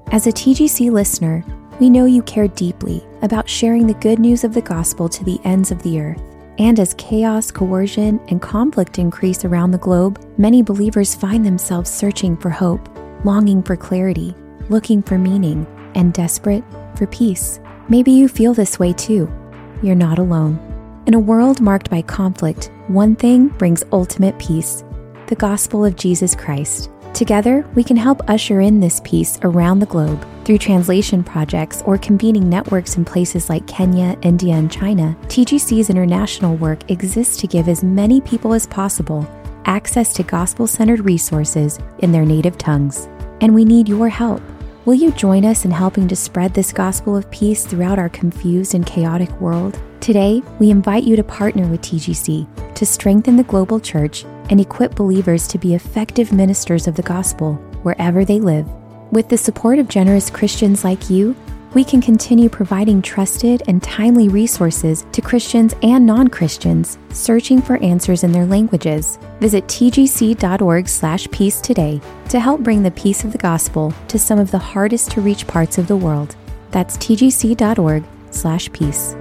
As a TGC listener, we know you care deeply about sharing the good news of the gospel to the ends of the earth. And as chaos, coercion, and conflict increase around the globe, many believers find themselves searching for hope, longing for clarity, looking for meaning, and desperate for peace. Maybe you feel this way too. You're not alone. In a world marked by conflict, one thing brings ultimate peace: the gospel of Jesus Christ. Together, we can help usher in this peace around the globe through translation projects or convening networks in places like Kenya, India, and China. TGC's international work exists to give as many people as possible access to gospel-centered resources in their native tongues. And we need your help. Will you join us in helping to spread this gospel of peace throughout our confused and chaotic world? Today, we invite you to partner with TGC to strengthen the global church and equip believers to be effective ministers of the gospel wherever they live. With the support of generous Christians like you, we can continue providing trusted and timely resources to Christians and non-Christians searching for answers in their languages. Visit tgc.org/peace today to help bring the peace of the gospel to some of the hardest to reach parts of the world. That's tgc.org/peace.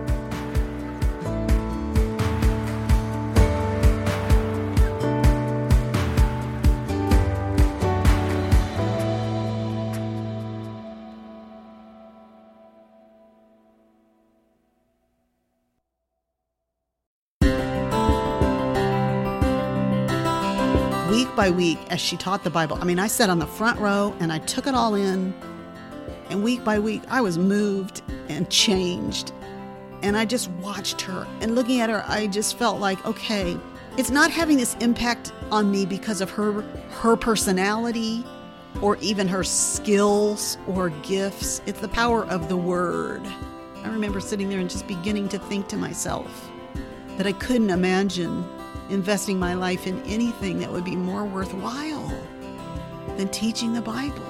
Week by week, as she taught the Bible, I sat on the front row and I took it all in. And week by week, I was moved and changed. And I just watched her. And looking at her, I just felt like, okay, it's not having this impact on me because of her personality or even her skills or gifts. It's the power of the Word. I remember sitting there and just beginning to think to myself that I couldn't imagine investing my life in anything that would be more worthwhile than teaching the Bible.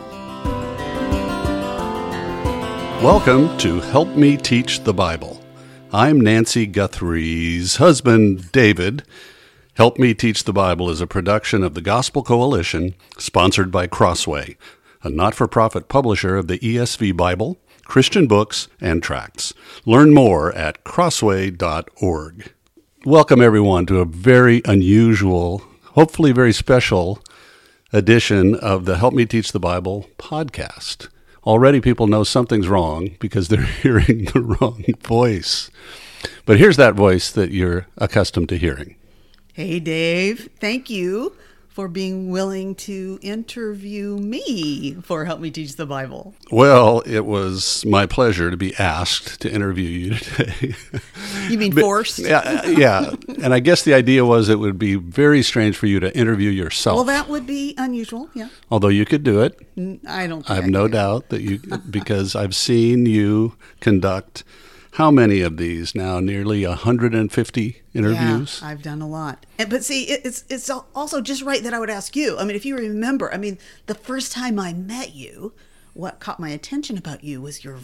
Welcome to Help Me Teach the Bible. I'm Nancy Guthrie's husband, David. Help Me Teach the Bible is a production of the Gospel Coalition, sponsored by Crossway, a not-for-profit publisher of the ESV Bible, Christian books, and tracts. Learn more at crossway.org. Welcome, everyone, to a very unusual, hopefully very special edition of the Help Me Teach the Bible podcast. Already people know something's wrong because they're hearing the wrong voice. But here's that voice that you're accustomed to hearing. Hey, Dave. Thank you for being willing to interview me for Help Me Teach the Bible. Well, it was my pleasure to be asked to interview you today. You mean forced? Yeah. And I guess the idea was it would be very strange for you to interview yourself. Well, that would be unusual, yeah. Although you could do it. I don't think I have no doubt that you, because I've seen you conduct how many of these now? Nearly 150 interviews? Yeah, I've done a lot. But see, it's also just right that I would ask you. If you remember, the first time I met you, what caught my attention about you was your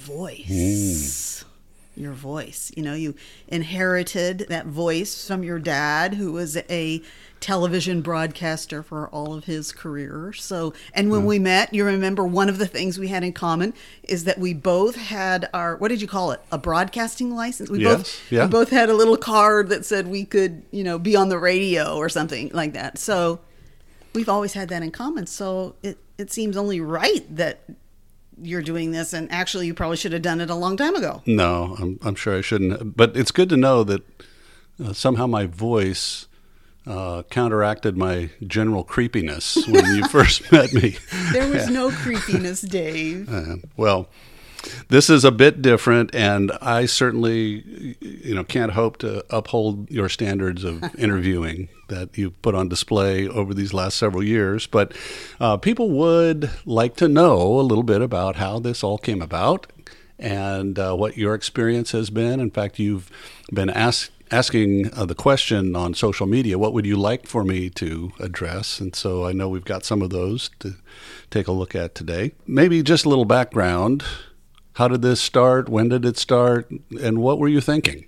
voice. Your voice. You inherited that voice from your dad, who was a television broadcaster for all of his career. And when we met, you remember one of the things we had in common is that we both had our, what did you call it? A broadcasting license? We both had a little card that said we could, be on the radio or something like that. So we've always had that in common. So it seems only right that you're doing this, and actually you probably should have done it a long time ago. No, I'm sure I shouldn't. But it's good to know that somehow my voice counteracted my general creepiness when you first met me. There was no creepiness, Dave. Well, this is a bit different, and I certainly, can't hope to uphold your standards of interviewing that you've put on display over these last several years. But people would like to know a little bit about how this all came about and what your experience has been. In fact, you've been asking the question on social media, what would you like for me to address? And so I know we've got some of those to take a look at today. Maybe just a little background. How did this start? When did it start? And what were you thinking?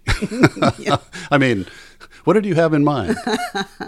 What did you have in mind?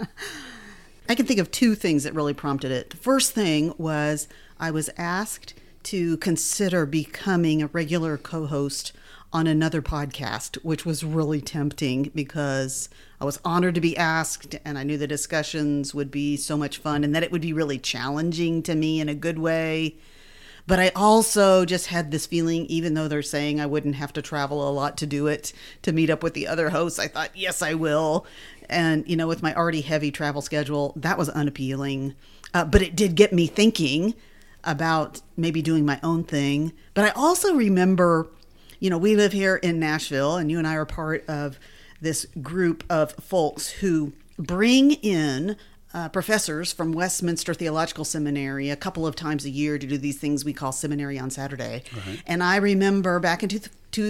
I can think of two things that really prompted it. The first thing was I was asked to consider becoming a regular co-host on another podcast, which was really tempting because I was honored to be asked, and I knew the discussions would be so much fun and that it would be really challenging to me in a good way. But I also just had this feeling, even though they're saying I wouldn't have to travel a lot to do it, to meet up with the other hosts, I thought, yes, I will. And, with my already heavy travel schedule, that was unappealing. But it did get me thinking about maybe doing my own thing. But I also remember, we live here in Nashville, and you and I are part of this group of folks who bring in professors from Westminster Theological Seminary a couple of times a year to do these things we call Seminary on Saturday. Right. And I remember back in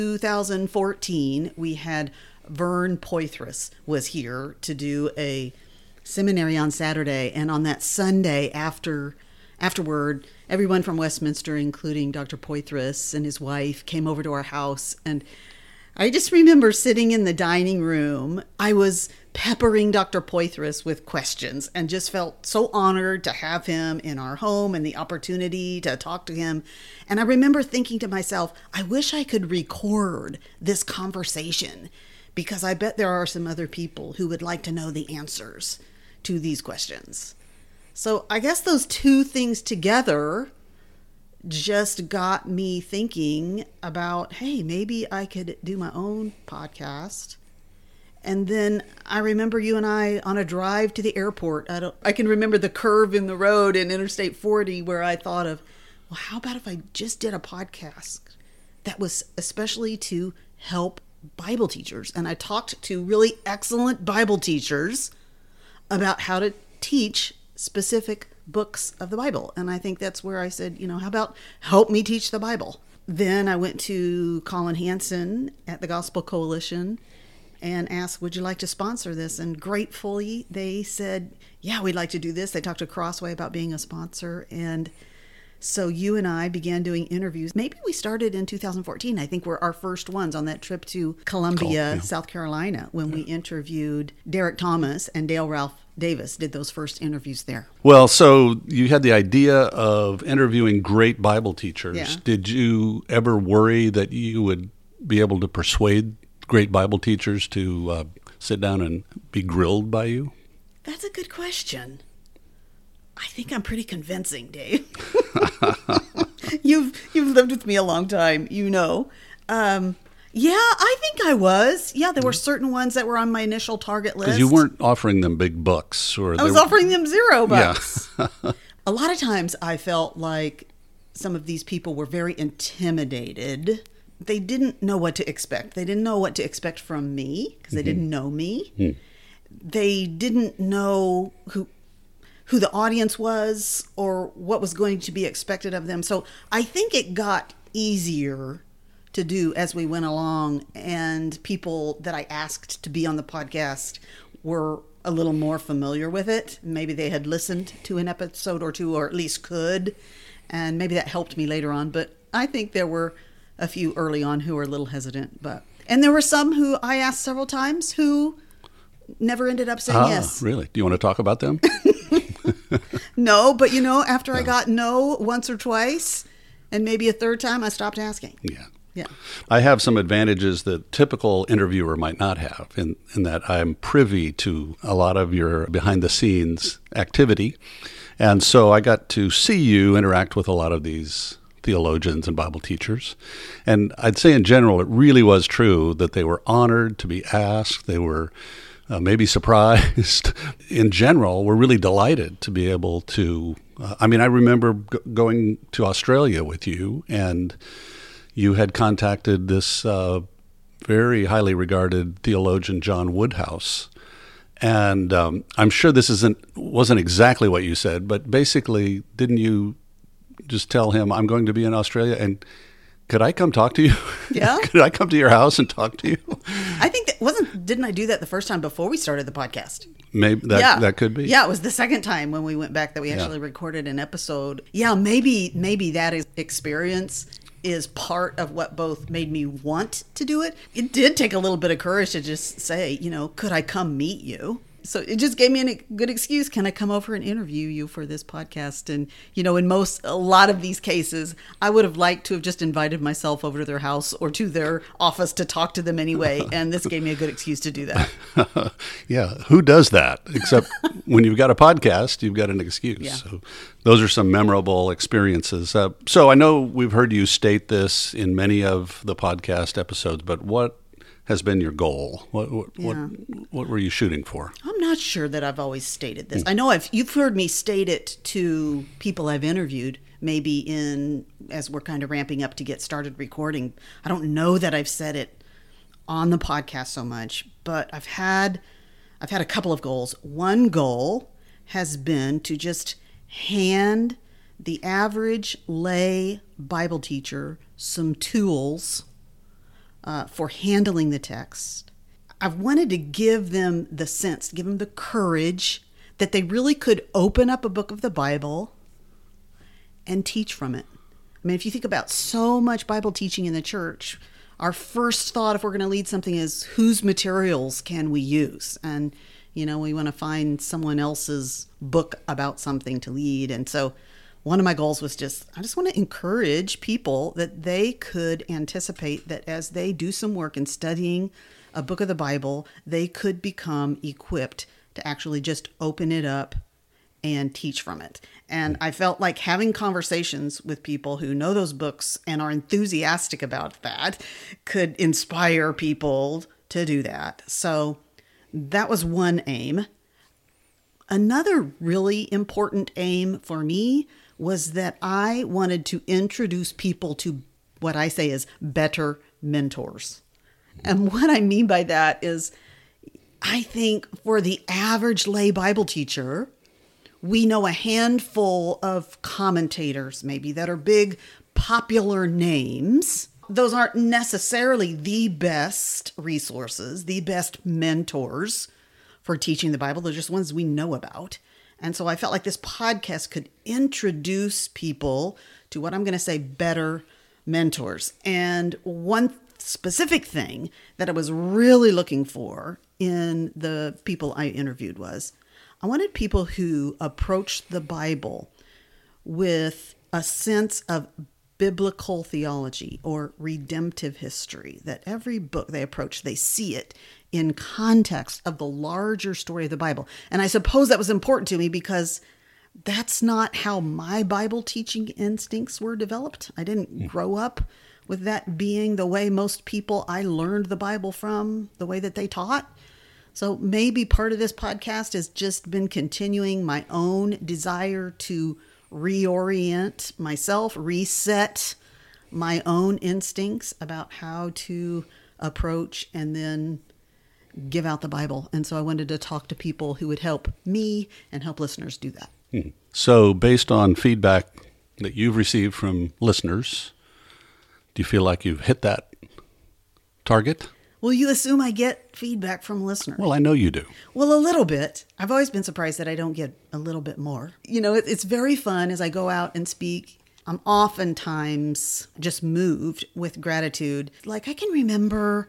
2014, we had Vern Poythress was here to do a Seminary on Saturday. And on that Sunday afterward, everyone from Westminster, including Dr. Poythress and his wife, came over to our house. And I just remember sitting in the dining room. I was peppering Dr. Poythress with questions and just felt so honored to have him in our home and the opportunity to talk to him. And I remember thinking to myself, I wish I could record this conversation because I bet there are some other people who would like to know the answers to these questions. So I guess those two things together just got me thinking about, hey, maybe I could do my own podcast. And then I remember you and I on a drive to the airport. I can remember the curve in the road in Interstate 40 where I thought of, well, how about if I just did a podcast that was especially to help Bible teachers? And I talked to really excellent Bible teachers about how to teach specific books of the Bible. And I think that's where I said, how about help me teach the Bible? Then I went to Colin Hansen at the Gospel Coalition and asked, would you like to sponsor this? And gratefully, they said, yeah, we'd like to do this. They talked to Crossway about being a sponsor. And so you and I began doing interviews. Maybe we started in 2014. I think were our first ones on that trip to Columbia, South Carolina, when we interviewed Derek Thomas and Dale Ralph Davis did those first interviews there. Well, so you had the idea of interviewing great Bible teachers. Yeah. Did you ever worry that you would be able to persuade great Bible teachers to sit down and be grilled by you? That's a good question. I think I'm pretty convincing, Dave. You've lived with me a long time, Yeah, I think I was. Yeah, there were certain ones that were on my initial target list. Because you weren't offering them big bucks. I was offering them $0. Yeah. A lot of times I felt like some of these people were very intimidated. They didn't know what to expect. They didn't know what to expect from me because they didn't know me. They didn't know who the audience was or what was going to be expected of them. So I think it got easier to do as we went along, and people that I asked to be on the podcast were a little more familiar with it. Maybe they had listened to an episode or two, or at least could, and maybe that helped me later on. But I think there were a few early on who were a little hesitant, and there were some who I asked several times who never ended up saying yes. Really? Do you want to talk about them? No, but after I got no once or twice, and maybe a third time, I stopped asking. Yeah. I have some advantages that typical interviewer might not have in that I'm privy to a lot of your behind-the-scenes activity. And so I got to see you interact with a lot of these theologians and Bible teachers. And I'd say in general, it really was true that they were honored to be asked. They were maybe surprised. In general, we're really delighted to be able to. I remember going to Australia with you, and you had contacted this very highly regarded theologian, John Woodhouse. And I'm sure this wasn't exactly what you said, but basically, didn't you just tell him, I'm going to be in Australia, and could I come talk to you? Yeah. Could I come to your house and talk to you? I think didn't I do that the first time before we started the podcast? Maybe that could be. Yeah, it was the second time when we went back that we actually recorded an episode. Yeah, maybe that experience is part of what both made me want to do it. It did take a little bit of courage to just say, could I come meet you? So it just gave me a good excuse. Can I come over and interview you for this podcast? And, in a lot of these cases, I would have liked to have just invited myself over to their house or to their office to talk to them anyway. And this gave me a good excuse to do that. Yeah. Who does that? Except when you've got a podcast, you've got an excuse. Yeah. So those are some memorable experiences. So I know we've heard you state this in many of the podcast episodes, but what has been your goal? What were you shooting for? I'm not sure that I've always stated this. I know you've heard me state it to people I've interviewed, maybe as we're kind of ramping up to get started recording. I don't know that I've said it on the podcast so much, but I've had a couple of goals. One goal has been to just hand the average lay Bible teacher some tools for handling the text. I've wanted to give them the sense, give them the courage that they really could open up a book of the Bible and teach from it. I mean, if you think about so much Bible teaching in the church, our first thought if we're going to lead something is whose materials can we use? And, we want to find someone else's book about something to lead. And so one of my goals was I just want to encourage people that they could anticipate that as they do some work in studying a book of the Bible, they could become equipped to actually just open it up and teach from it. And I felt like having conversations with people who know those books and are enthusiastic about that could inspire people to do that. So that was one aim. Another really important aim for me was that I wanted to introduce people to what I say is better mentors. And what I mean by that is, I think for the average lay Bible teacher, we know a handful of commentators maybe that are big popular names. Those aren't necessarily the best resources, the best mentors for teaching the Bible. They're just ones we know about. And so I felt like this podcast could introduce people to what I'm going to say better mentors. And one specific thing that I was really looking for in the people I interviewed was I wanted people who approached the Bible with a sense of biblical theology or redemptive history, that every book they approach, they see it in context of the larger story of the Bible. And I suppose that was important to me because that's not how my Bible teaching instincts were developed. I didn't grow up with that being the way most people I learned the Bible from, the way that they taught. So maybe part of this podcast has just been continuing my own desire to reorient myself, reset my own instincts about how to approach and then give out the Bible. And so I wanted to talk to people who would help me and help listeners do that. So based on feedback that you've received from listeners, do you feel like you've hit that target? Well, you assume I get feedback from listeners. Well, I know you do. Well, a little bit. I've always been surprised that I don't get a little bit more. It's very fun as I go out and speak. I'm oftentimes just moved with gratitude. Like I can remember,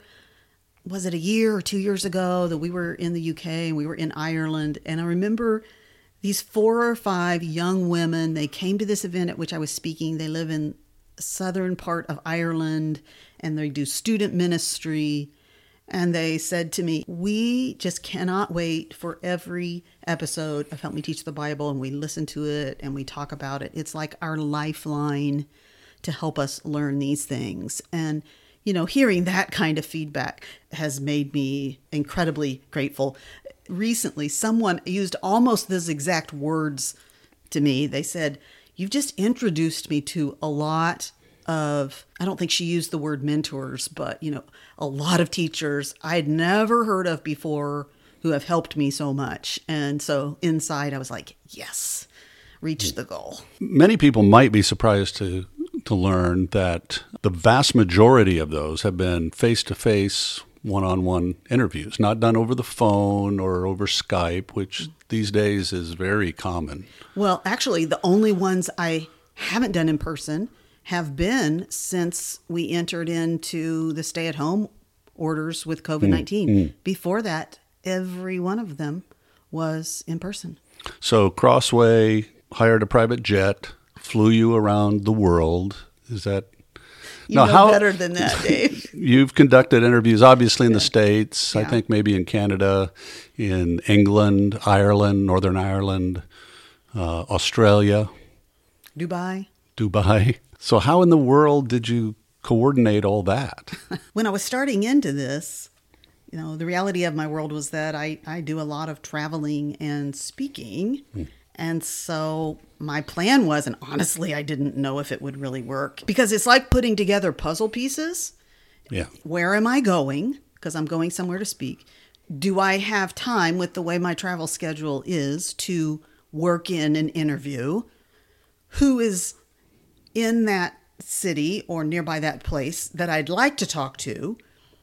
was it a year or 2 years ago that we were in the UK and we were in Ireland. And I remember these 4 or 5 young women, they came to this event at which I was speaking. They live in the southern part of Ireland and they do student ministry. And they said to me, we just cannot wait for every episode of Help Me Teach the Bible. And we listen to it and we talk about it. It's like our lifeline to help us learn these things. And, hearing that kind of feedback has made me incredibly grateful. Recently, someone used almost those exact words to me. They said, you've just introduced me to a lot of, I don't think she used the word mentors, but, a lot of teachers I'd never heard of before who have helped me so much. And so inside I was like, yes, reached the goal. Many people might be surprised to learn that the vast majority of those have been face-to-face, one-on-one interviews, not done over the phone or over Skype, which these days is very common. Well, actually, the only ones I haven't done in person have been since we entered into the stay-at-home orders with COVID-19. Before that, every one of them was in person. So Crossway hired a private jet, flew you around the world. Is that... You know better than that, Dave. You've conducted interviews, obviously, in the States, Yeah. I think maybe in Canada, in England, Ireland, Northern Ireland, Australia, Dubai. So how in the world did you coordinate all that? When I was starting into this, the reality of my world was that I do a lot of traveling and speaking. And so my plan was, and honestly, I didn't know if it would really work, because it's like putting together puzzle pieces. Yeah. Where am I going? Because I'm going somewhere to speak. Do I have time, with the way my travel schedule is, to work in an interview? Who is in that city or nearby that place that I'd like to talk to?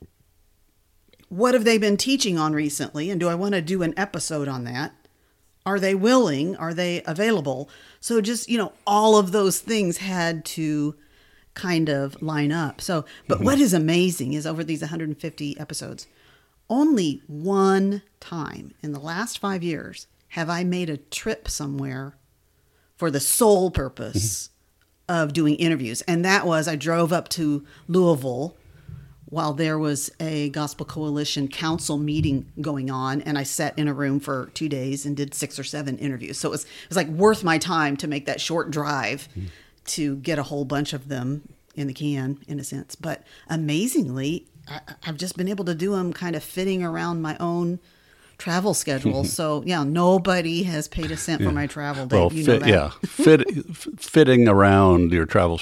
What have they been teaching on recently? And do I want to do an episode on that? Are they willing? Are they available? So just, all of those things had to kind of line up. So, but what is amazing is over these 150 episodes, only one time in the last 5 years have I made a trip somewhere for the sole purpose of doing interviews. And that was, I drove up to Louisville while there was a Gospel Coalition Council meeting going on, and I sat in a room for 2 days and did 6 or 7 interviews. So it was like worth my time to make that short drive to get a whole bunch of them in the can, in a sense. But amazingly, I've just been able to do them kind of fitting around my own travel schedule. So yeah, nobody has paid a cent for my travel, Dave. Well, you know that. fitting around your travel.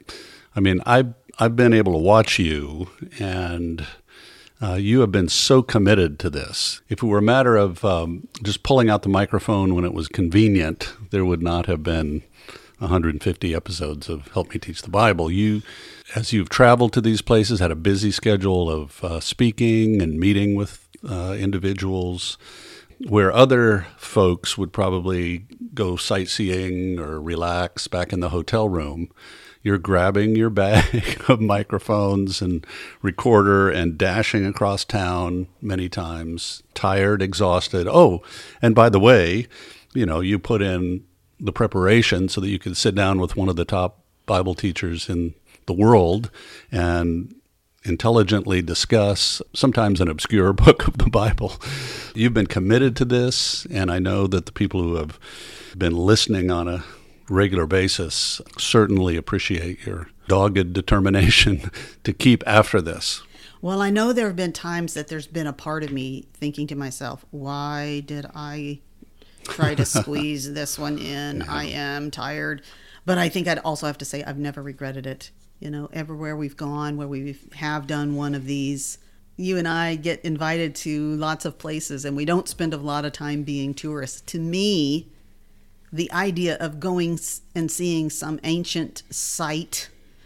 I've been able to watch you, and you have been so committed to this. If it were a matter of just pulling out the microphone when it was convenient, there would not have been 150 episodes of Help Me Teach the Bible. You, as you've traveled to these places, had a busy schedule of speaking and meeting with individuals, where other folks would probably go sightseeing or relax back in the hotel room. You're grabbing your bag of microphones and recorder and dashing across town many times, tired, exhausted. Oh, and by the way, you put in the preparation so that you could sit down with one of the top Bible teachers in the world and intelligently discuss sometimes an obscure book of the Bible. You've been committed to this, and I know that the people who have been listening on a regular basis certainly appreciate your dogged determination to keep after this. Well, I know there have been times that there's been a part of me thinking to myself, why did I try to squeeze this one in? Yeah. I am tired. But I think I'd also have to say I've never regretted it. Everywhere we've gone where we have done one of these, you and I get invited to lots of places, and we don't spend a lot of time being tourists. To me, the idea of going and seeing some ancient site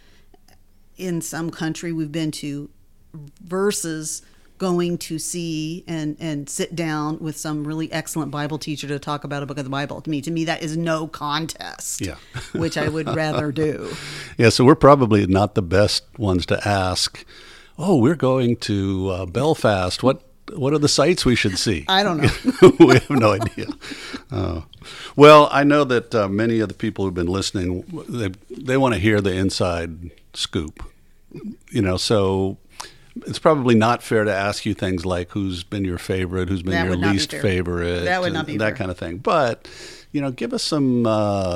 in some country we've been to versus going to see and sit down with some really excellent Bible teacher to talk about a book of the Bible. To me, that is no contest, Yeah. which I would rather do. Yeah, so we're probably not the best ones to ask, we're going to Belfast. What are the sites we should see? I don't know. We have no idea. Well, I know that many of the people who've been listening, they want to hear the inside scoop. So it's probably not fair to ask you things like who's been your favorite, who's been That your would not be least fair. favorite, That would not be that fair. kind of thing. But give us some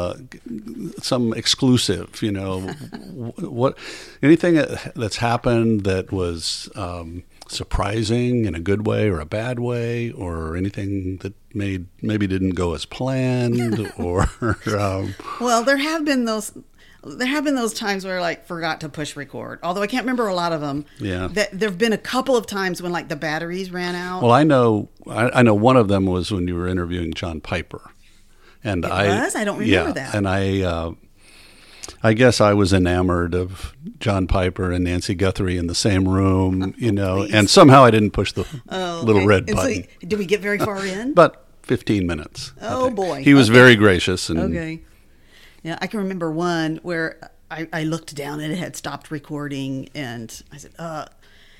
exclusive. Anything that's happened that was surprising in a good way or a bad way, or anything that maybe didn't go as planned, or Well, there have been those times where I forgot to push record. Although I can't remember a lot of them. Yeah. There've been a couple of times when the batteries ran out. Well, I know one of them was when you were interviewing John Piper, and I don't remember that. And I guess I was enamored of John Piper and Nancy Guthrie in the same room, Please. and somehow I didn't push the Oh, little okay. red And button. So, did we get very far in? But 15 minutes. I Oh, think. boy. He was Okay. very gracious. And Okay. Yeah, I can remember one where I looked down and it had stopped recording, and I said,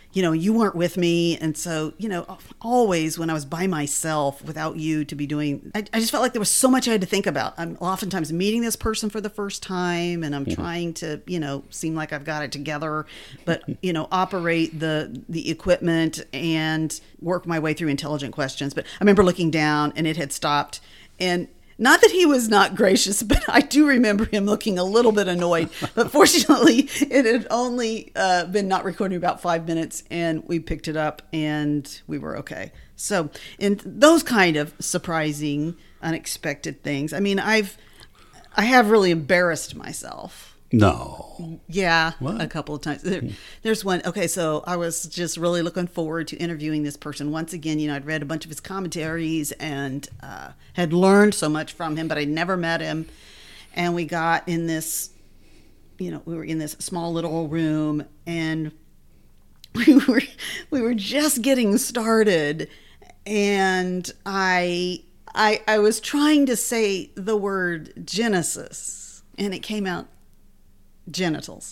you weren't with me. And so, always when I was by myself without you to be doing, I just felt like there was so much I had to think about. I'm oftentimes meeting this person for the first time, and I'm trying to, seem like I've got it together, but, operate the equipment and work my way through intelligent questions. But I remember looking down and it had stopped, and not that he was not gracious, but I do remember him looking a little bit annoyed. But fortunately, it had only been not recording about 5 minutes, and we picked it up and we were okay. So, in those kind of surprising, unexpected things, I mean, I have really embarrassed myself. No. Yeah, What? a couple of times. There's one. Okay, so I was just really looking forward to interviewing this person. Once again, I'd read a bunch of his commentaries and had learned so much from him, but I'd never met him. And we got in this, we were in this small little room, and we were just getting started, and I was trying to say the word Genesis, and it came out genitals.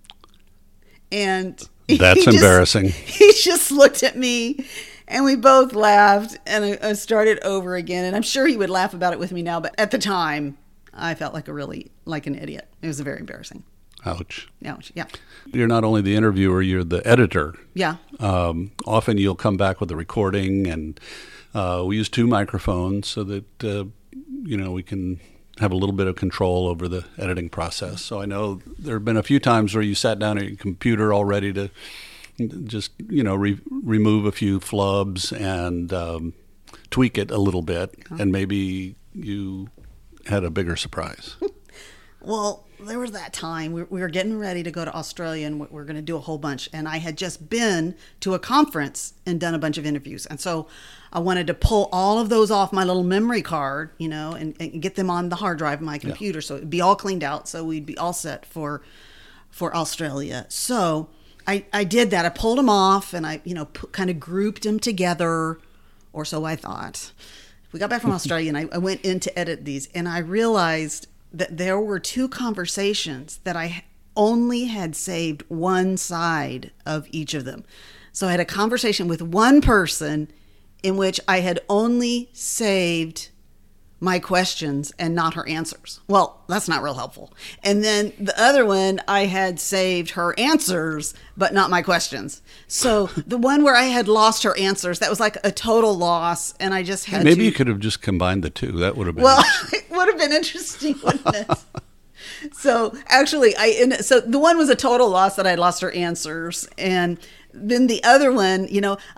And That's embarrassing. He just looked at me, and we both laughed, and I started over again. And I'm sure he would laugh about it with me now, but at the time I felt like an idiot. It was very embarrassing. Ouch. Ouch. Yeah. You're not only the interviewer, you're the editor. Yeah. Often you'll come back with a recording, and we use 2 microphones so that we can have a little bit of control over the editing process. So I know there have been a few times where you sat down at your computer all ready to just remove a few flubs and tweak it a little bit, and maybe you had a bigger surprise. Well, there was that time we were getting ready to go to Australia, and we're going to do a whole bunch. And I had just been to a conference and done a bunch of interviews. And so I wanted to pull all of those off my little memory card, and get them on the hard drive of my computer. Yeah. So it'd be all cleaned out. So we'd be all set for Australia. So I did that. I pulled them off, and I, kind of grouped them together, or so I thought. We got back from Australia, and I went in to edit these, and I realized that there were 2 conversations that I only had saved one side of each of them. So I had a conversation with one person in which I had only saved my questions and not her answers. Well, that's not real helpful. And then the other one, I had saved her answers, but not my questions. So the one where I had lost her answers, that was like a total loss. And I just had Maybe you could have just combined the 2. That would have been it would have been interesting, wouldn't it? So actually, so the one was a total loss that I lost her answers, and then the other one,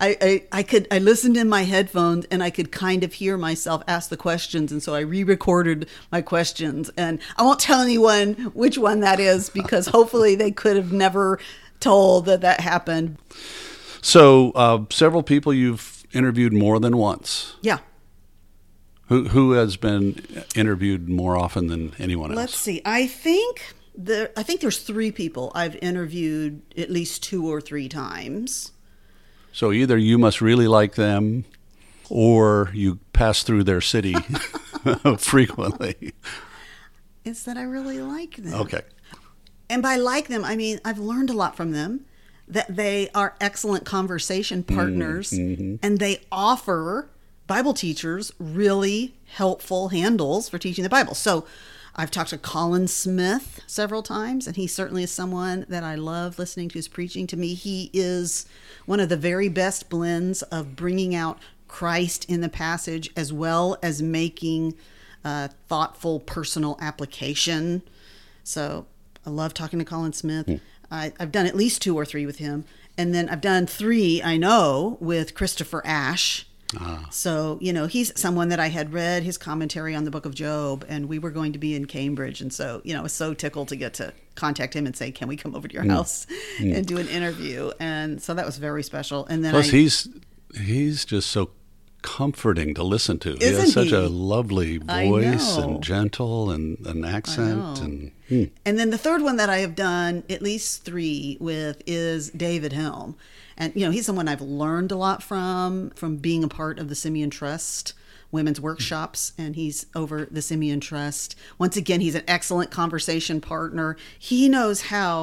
I listened in my headphones, and I could kind of hear myself ask the questions, and so I re-recorded my questions, and I won't tell anyone which one that is, because hopefully they could have never told that happened. So several people you've interviewed more than once. Yeah. Who has been interviewed more often than anyone else? Let's see. I think there's 3 people I've interviewed at least 2 or 3 times. So either you must really like them, or you pass through their city frequently. It's that I really like them. Okay. And by like them, I mean I've learned a lot from them, that they are excellent conversation partners, and they offer Bible teachers really helpful handles for teaching the Bible. So I've talked to Colin Smith several times, and he certainly is someone that I love listening to his preaching. To me, he is one of the very best blends of bringing out Christ in the passage, as well as making thoughtful personal application. So I love talking to Colin Smith. I've done at least 2 or 3 with him. And then I've done 3, I know, with Christopher Ash. So, he's someone that I had read his commentary on the book of Job, and we were going to be in Cambridge. And so, I was so tickled to get to contact him and say, can we come over to your house and do an interview? And so that was very special. And then Plus, he's just so comforting to listen to. He has such a lovely voice and gentle and an accent. And then the third one that I have done at least 3 with is David Helm. And, he's someone I've learned a lot from being a part of the Simeon Trust women's workshops, and he's over the Simeon Trust. Once again, he's an excellent conversation partner. He knows how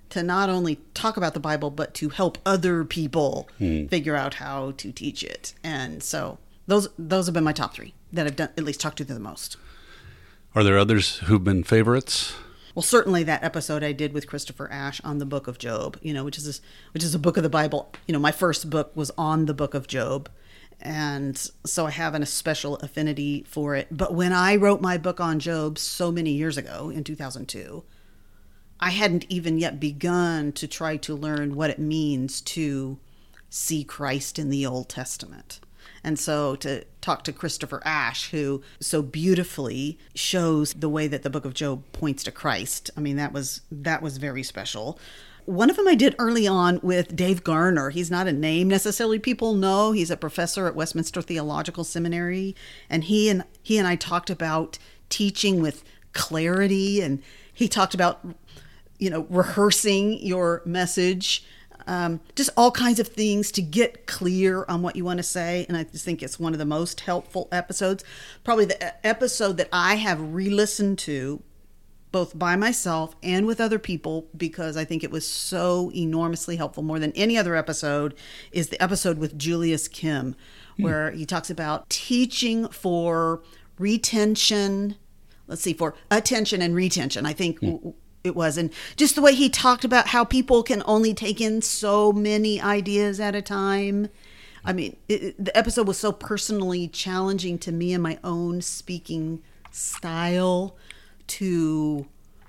to not only talk about the Bible, but to help other people figure out how to teach it. And so those have been my top three that I've done, at least talked to the most. Are there others who've been favorites? Well, certainly that episode I did with Christopher Ash on the Book of Job, which is a book of the Bible. My first book was on the Book of Job. And so I have a special affinity for it. But when I wrote my book on Job so many years ago in 2002, I hadn't even yet begun to try to learn what it means to see Christ in the Old Testament. And so to talk to Christopher Ash, who so beautifully shows the way that the book of Job points to Christ, that was very special. One of them I did early on with Dave Garner. He's not a name necessarily people know. He's a professor at Westminster Theological Seminary. And he and I talked about teaching with clarity. And he talked about, rehearsing your message. Just all kinds of things to get clear on what you want to say. And I just think it's one of the most helpful episodes. Probably the episode that I have re-listened to both by myself and with other people, because I think it was so enormously helpful more than any other episode, is the episode with Julius Kim, where he talks about teaching for retention. For attention and retention, I think it was. And just the way he talked about how people can only take in so many ideas at a time. The episode was so personally challenging to me in my own speaking style, to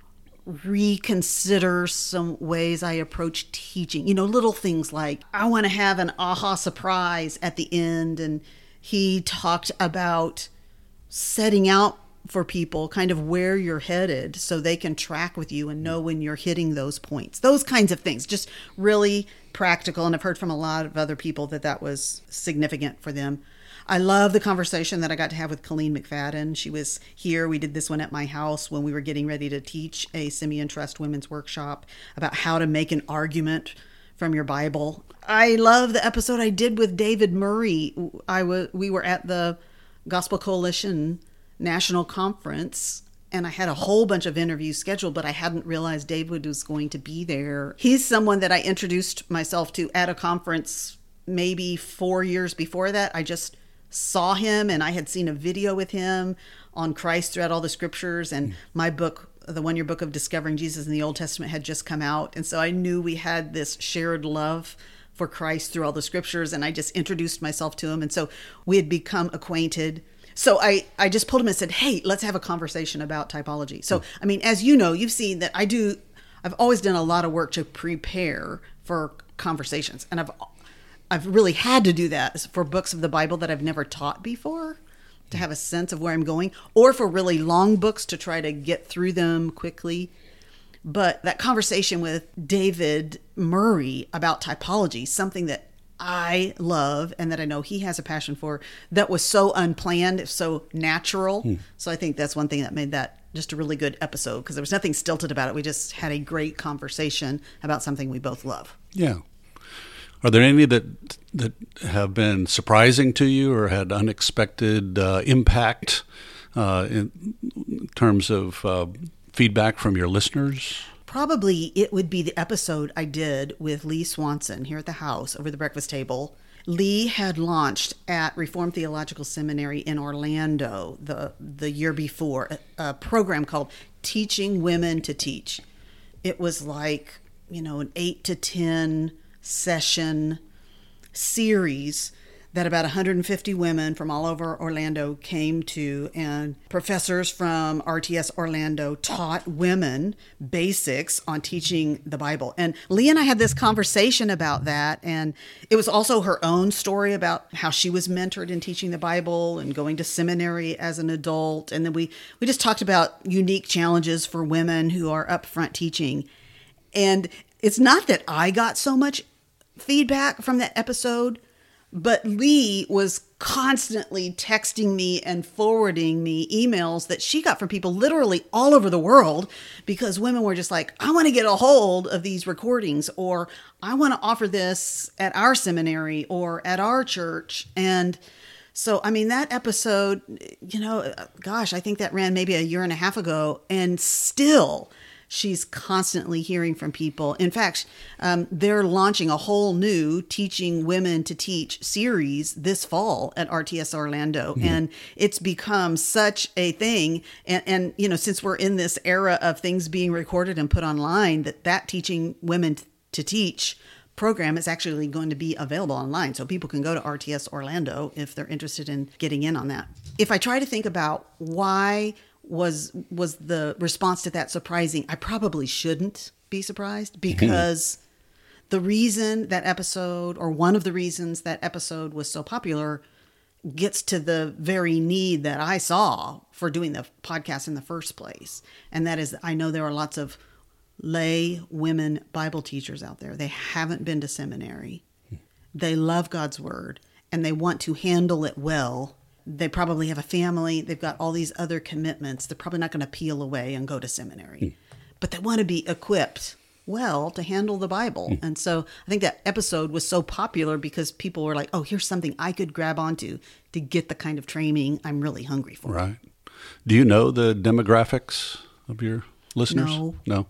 reconsider some ways I approach teaching. Little things like I want to have an aha surprise at the end. And he talked about setting out for people kind of where you're headed so they can track with you and know when you're hitting those points. Those kinds of things, just really practical. And I've heard from a lot of other people that was significant for them. I love the conversation that I got to have with Colleen McFadden. She was here. We did this one at my house when we were getting ready to teach a Simeon Trust Women's Workshop about how to make an argument from your Bible. I love the episode I did with David Murray. We were at the Gospel Coalition National Conference, and I had a whole bunch of interviews scheduled, but I hadn't realized David was going to be there. He's someone that I introduced myself to at a conference maybe 4 years before that. I just saw him, and I had seen a video with him on Christ throughout all the scriptures, and my book, the One Year Book of Discovering Jesus in the Old Testament, had just come out. And so I knew we had this shared love for Christ through all the scriptures, and I just introduced myself to him. And so we had become acquainted. So I just pulled him and said, hey, let's have a conversation about typology. So, as you know, you've seen that I've always done a lot of work to prepare for conversations. And I've really had to do that for books of the Bible that I've never taught before, to have a sense of where I'm going, or for really long books to try to get through them quickly. But that conversation with David Murray about typology, something that I love and that I know he has a passion for, that was so unplanned, so natural. So I think that's one thing that made that just a really good episode, because there was nothing stilted about it. We just had a great conversation about something we both love. Yeah. Are there any that have been surprising to you or had unexpected impact in terms of feedback from your listeners? Probably it would be the episode I did with Lee Swanson here at the house over the breakfast table. Lee had launched at Reformed Theological Seminary in Orlando the year before a program called Teaching Women to Teach. It was like, an 8 to 10 session series that about 150 women from all over Orlando came to, and professors from RTS Orlando taught women basics on teaching the Bible. And Lee and I had this conversation about that, and it was also her own story about how she was mentored in teaching the Bible and going to seminary as an adult. And then we just talked about unique challenges for women who are up front teaching. And it's not that I got so much feedback from that episode, but Lee was constantly texting me and forwarding me emails that she got from people literally all over the world, because women were just like, I want to get a hold of these recordings, or I want to offer this at our seminary or at our church. And so, that episode, I think that ran maybe a year and a half ago, and still She's constantly hearing from people. In fact, they're launching a whole new Teaching Women to Teach series this fall at RTS Orlando. And it's become such a thing. And, you know, since we're in this era of things being recorded and put online, that Teaching Women to Teach program is actually going to be available online. So people can go to RTS Orlando if they're interested in getting in on that. If I try to think about why was the response to that surprising, I probably shouldn't be surprised, because the reason that episode, or one of the reasons that episode was so popular, gets to the very need that I saw for doing the podcast in the first place. And that is, I know there are lots of lay women Bible teachers out there. They haven't been to seminary. They love God's word and they want to handle it well. They probably have a family. They've got all these other commitments. They're probably not going to peel away and go to seminary, but they want to be equipped well to handle the Bible. And so I think that episode was so popular because people were like, oh, here's something I could grab onto to get the kind of training I'm really hungry for. Right. Do you know the demographics of your listeners? No.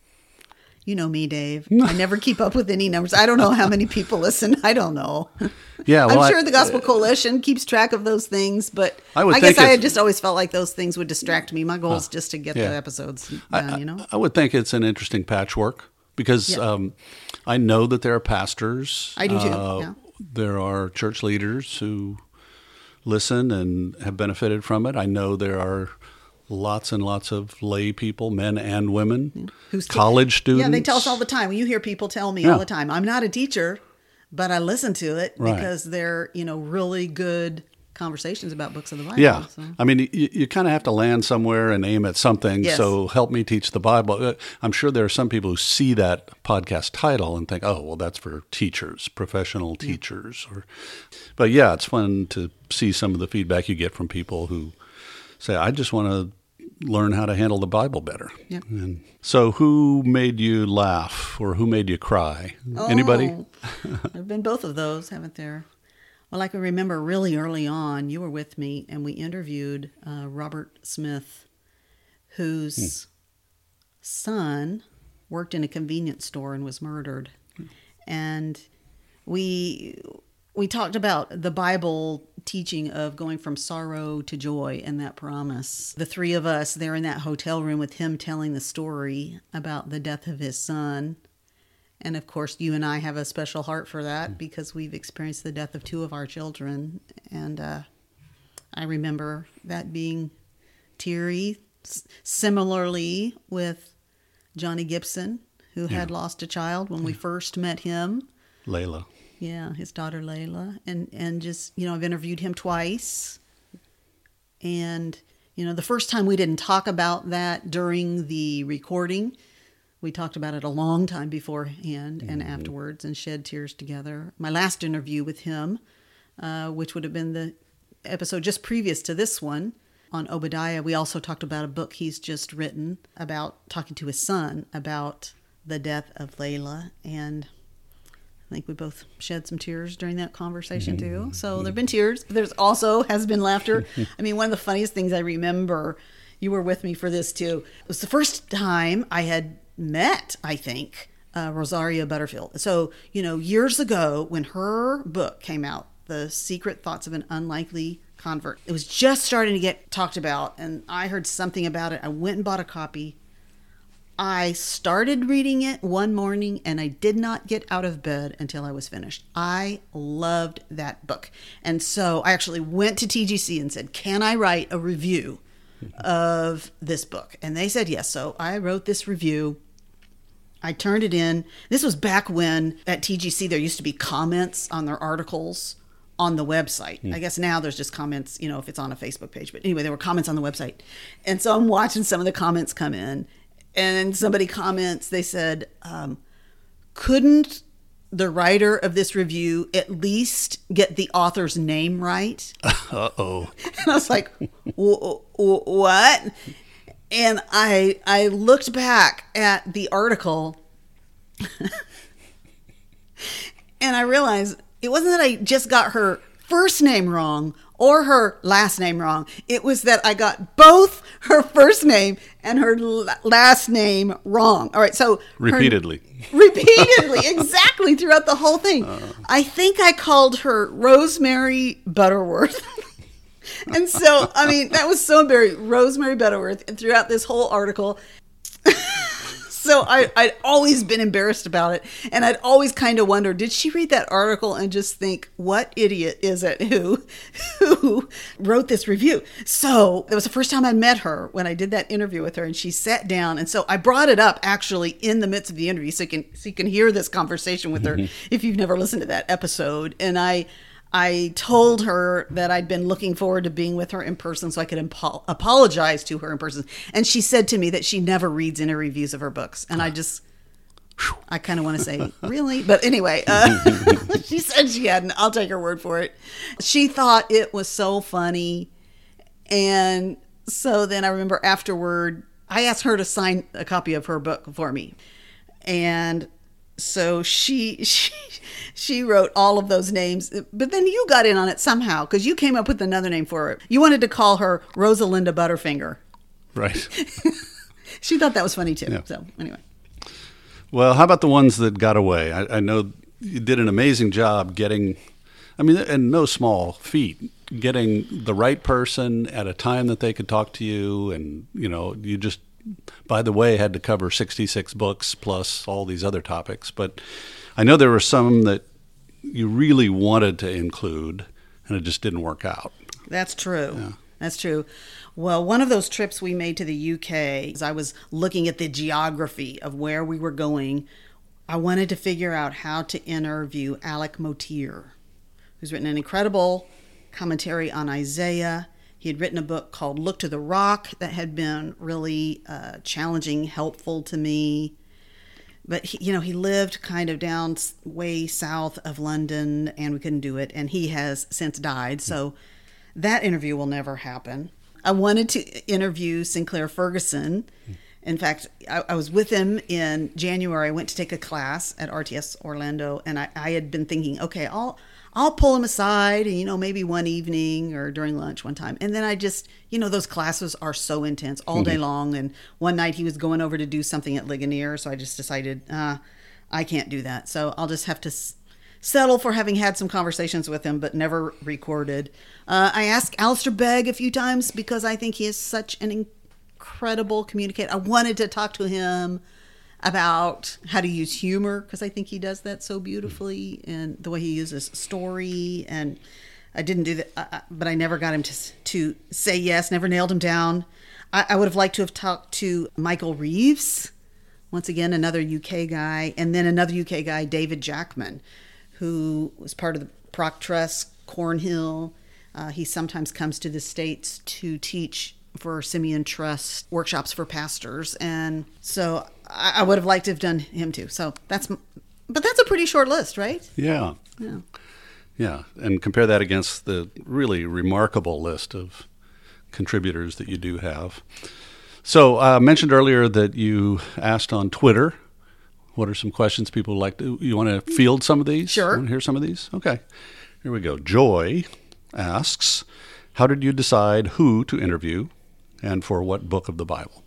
You know me, Dave. I never keep up with any numbers. I don't know how many people listen. I don't know. Yeah, well, I'm sure the Gospel Coalition keeps track of those things, but I think guess I had just always felt like those things would distract me. My goal is just to get the episodes done, you know? I would think it's an interesting patchwork because I know that there are pastors. I do too, There are church leaders who listen and have benefited from it. I know there are lots and lots of lay people, men and women, college students. Yeah, they tell us all the time. You hear people tell me all the time, I'm not a teacher, but I listen to it because they're, you know, really good conversations about books of the Bible. Yeah. So. I mean, you kind of have to land somewhere and aim at something. Yes. So help me teach the Bible. I'm sure there are some people who see that podcast title and think, oh, well, that's for teachers, professional teachers. But yeah, it's fun to see some of the feedback you get from people who say, I just want to learn how to handle the Bible better. Yep. And so who made you laugh or who made you cry? Anybody? There have been both of those, haven't there? Well, I can remember really early on, you were with me and we interviewed Robert Smith, whose son worked in a convenience store and was murdered. And we talked about the Bible teaching of going from sorrow to joy and that promise. The three of us there in that hotel room with him telling the story about the death of his son. And of course, you and I have a special heart for that because we've experienced the death of two of our children. And I remember that being teary. Similarly with Johnny Gibson, who had lost a child when we first met him. Layla. Yeah, his daughter Layla. And just, you know, I've interviewed him twice. And, you know, the first time we didn't talk about that during the recording. We talked about it a long time beforehand and afterwards and shed tears together. My last interview with him, which would have been the episode just previous to this one on Obadiah, we also talked about a book he's just written about talking to his son about the death of Layla. And I think we both shed some tears during that conversation too. So there have been tears. There's also has been laughter. I mean, one of the funniest things I remember, you were with me for this too. It was the first time I had met, I think, Rosaria Butterfield. So, you know, years ago when her book came out, The Secret Thoughts of an Unlikely Convert, it was just starting to get talked about. And I heard something about it. I went and bought a copy. I started reading it one morning and I did not get out of bed until I was finished. I loved that book. And so I actually went to TGC and said, can I write a review of this book? And they said yes. So I wrote this review. I turned it in. This was back when at TGC there used to be comments on their articles on the website. I guess now there's just comments, you know, if it's on a Facebook page. But anyway, there were comments on the website. And so I'm watching some of the comments come in. And somebody comments, they said, couldn't the writer of this review at least get the author's name right? Uh-oh. And I was like, what? And I looked back at the article and I realized it wasn't that I just got her first name wrong or her last name wrong. It was that I got both her first name and her last name wrong. All right, so Repeatedly, exactly, throughout the whole thing. I think I called her Rosemary Butterworth. And so, I mean, that was so embarrassing. Rosemary Butterworth, and throughout this whole article. So I'd always been embarrassed about it. And I'd always kind of wondered, did she read that article and just think, what idiot is it who wrote this review? So that was the first time I met her when I did that interview with her, and she sat down. And so I brought it up actually in the midst of the interview so you can hear this conversation with her if you've never listened to that episode. And I told her that I'd been looking forward to being with her in person so I could apologize to her in person. And she said to me that she never reads any reviews of her books. And I kind of want to say, really? But anyway, she said she hadn't. I'll take her word for it. She thought it was so funny. And so then I remember afterward, I asked her to sign a copy of her book for me. And so she wrote all of those names, but then you got in on it somehow because you came up with another name for her. You wanted to call her Rosalinda Butterfinger. right? She thought that was funny too. Yeah. So anyway. Well, how about the ones that got away? I know you did an amazing job getting, and no small feat, getting the right person at a time that they could talk to you, and you just, by the way, had to cover 66 books plus all these other topics. But I know there were some that you really wanted to include, and it just didn't work out. That's true. Yeah. That's true. Well, one of those trips we made to the UK, as I was looking at the geography of where we were going, I wanted to figure out how to interview Alec Motyer, who's written an incredible commentary on Isaiah. He had written a book called Look to the Rock that had been really challenging, helpful to me. But he lived kind of down way south of London, and we couldn't do it. And he has since died, so that interview will never happen. I wanted to interview Sinclair Ferguson. In fact, I was with him in January. I went to take a class at RTS Orlando, and I had been thinking, okay, I'll pull him aside, and maybe one evening or during lunch one time. And then I just, those classes are so intense all day long. And one night he was going over to do something at Ligonier, so I just decided I can't do that. So I'll just have to settle for having had some conversations with him, but never recorded. I asked Alistair Begg a few times because I think he is such an incredible communicator. I wanted to talk to him about how to use humor because I think he does that so beautifully, and the way he uses story. And I didn't do that, but I never got him to say yes, never nailed him down. I would have liked to have talked to Michael Reeves, once again, another UK guy, and then another UK guy, David Jackman, who was part of the Proc Trust, Cornhill. He sometimes comes to the States to teach for Simeon Trust workshops for pastors. And so I would have liked to have done him too. So that's a pretty short list, right? Yeah. Yeah. And compare that against the really remarkable list of contributors that you do have. So I mentioned earlier that you asked on Twitter, what are some questions people would like to, you want to field some of these? Sure. Want to hear some of these? Okay. Here we go. Joy asks, how did you decide who to interview and for what book of the Bible?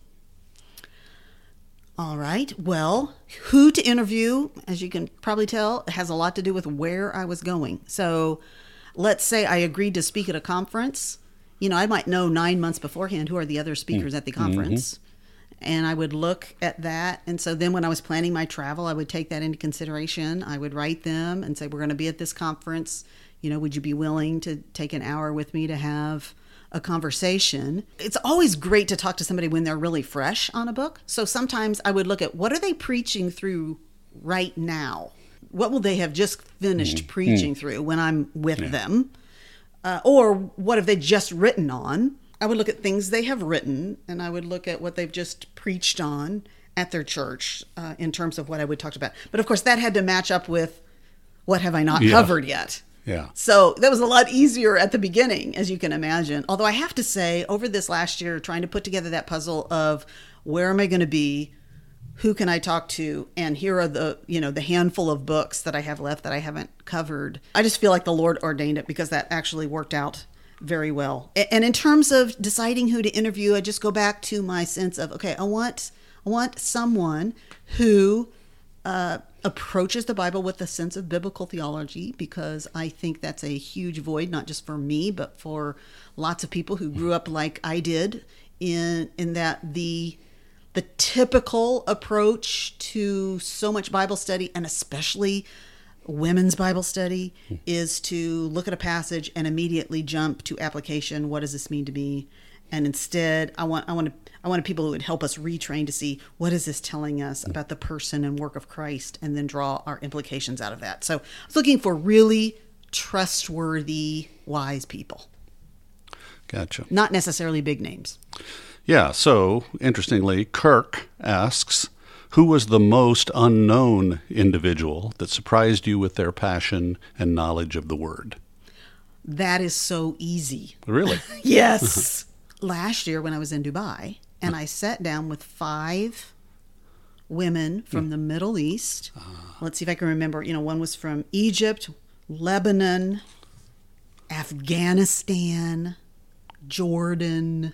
All right. Well, who to interview, as you can probably tell, has a lot to do with where I was going. So let's say I agreed to speak at a conference. I might know 9 months beforehand who are the other speakers at the conference. And I would look at that. And so then when I was planning my travel, I would take that into consideration. I would write them and say, we're going to be at this conference. Would you be willing to take an hour with me to have a conversation? It's always great to talk to somebody when they're really fresh on a book. So sometimes I would look at what are they preaching through right now? What will they have just finished preaching through when I'm with them? Or what have they just written on? I would look at things they have written, and I would look at what they've just preached on at their church in terms of what I would talk about. But of course, that had to match up with what have I not covered yet. Yeah. So that was a lot easier at the beginning, as you can imagine. Although I have to say, over this last year, trying to put together that puzzle of where am I going to be, who can I talk to, and here are the handful of books that I have left that I haven't covered. I just feel like the Lord ordained it because that actually worked out very well. And in terms of deciding who to interview, I just go back to my sense of, okay, I want someone who approaches the Bible with a sense of biblical theology, because I think that's a huge void, not just for me, but for lots of people who grew up like I did, in that the typical approach to so much Bible study, and especially women's Bible study, is to look at a passage and immediately jump to application. What does this mean to me? And instead, I wanted people who would help us retrain to see, what is this telling us about the person and work of Christ, and then draw our implications out of that. So I was looking for really trustworthy, wise people. Gotcha. Not necessarily big names. Yeah, so interestingly, Kirk asks, who was the most unknown individual that surprised you with their passion and knowledge of the Word? That is so easy. Really? Yes. Last year when I was in Dubai, and I sat down with 5 women from the Middle East. Let's see if I can remember. One was from Egypt, Lebanon, Afghanistan, Jordan.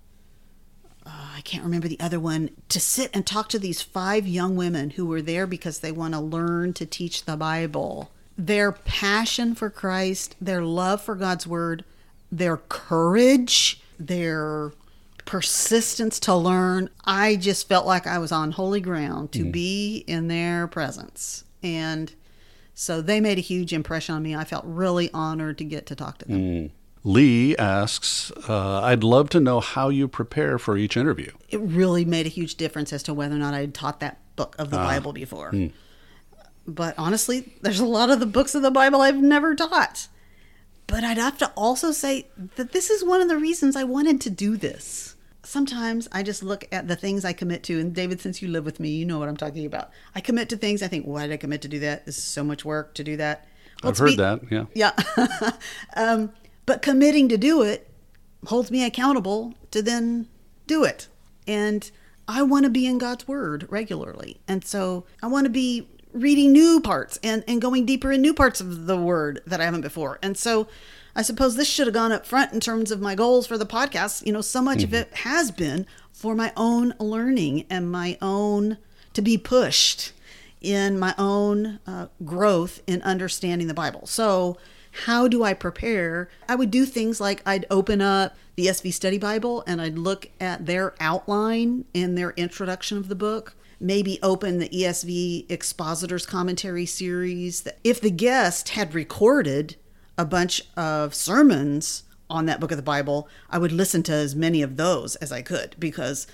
I can't remember the other one. To sit and talk to these 5 young women who were there because they want to learn to teach the Bible. Their passion for Christ, their love for God's Word, their courage, their persistence to learn. I just felt like I was on holy ground to be in their presence. And so they made a huge impression on me. I felt really honored to get to talk to them. Lee asks, I'd love to know how you prepare for each interview. It really made a huge difference as to whether or not I had taught that book of the Bible before. But honestly, there's a lot of the books of the Bible I've never taught. But I'd have to also say that this is one of the reasons I wanted to do this. Sometimes I just look at the things I commit to. And David, since you live with me, you know what I'm talking about. I commit to things. I think, why did I commit to do that? This is so much work to do that. Well, I've heard that, yeah. Yeah. But committing to do it holds me accountable to then do it. And I want to be in God's Word regularly. And so I want to be reading new parts and going deeper in new parts of the Word that I haven't before. And so I suppose this should have gone up front in terms of my goals for the podcast. So much of it has been for my own learning and my own, to be pushed in my own growth in understanding the Bible. So how do I prepare? I would do things like I'd open up the ESV Study Bible and I'd look at their outline and their introduction of the book. Maybe open the ESV Expositor's Commentary series. If the guest had recorded a bunch of sermons on that book of the Bible, I would listen to as many of those as I could, because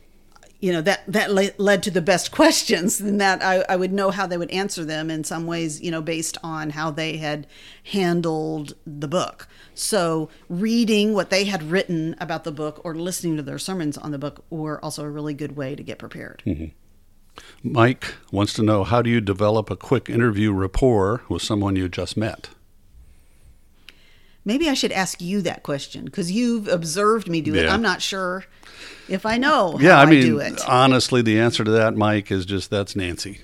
that led to the best questions, and that I would know how they would answer them in some ways, based on how they had handled the book. So reading what they had written about the book or listening to their sermons on the book were also a really good way to get prepared. Mike wants to know, how do you develop a quick interview rapport with someone you just met? Maybe I should ask you that question, because you've observed me do it. Yeah. I'm not sure if I know how I do it. Honestly, the answer to that, Mike, is just, that's Nancy.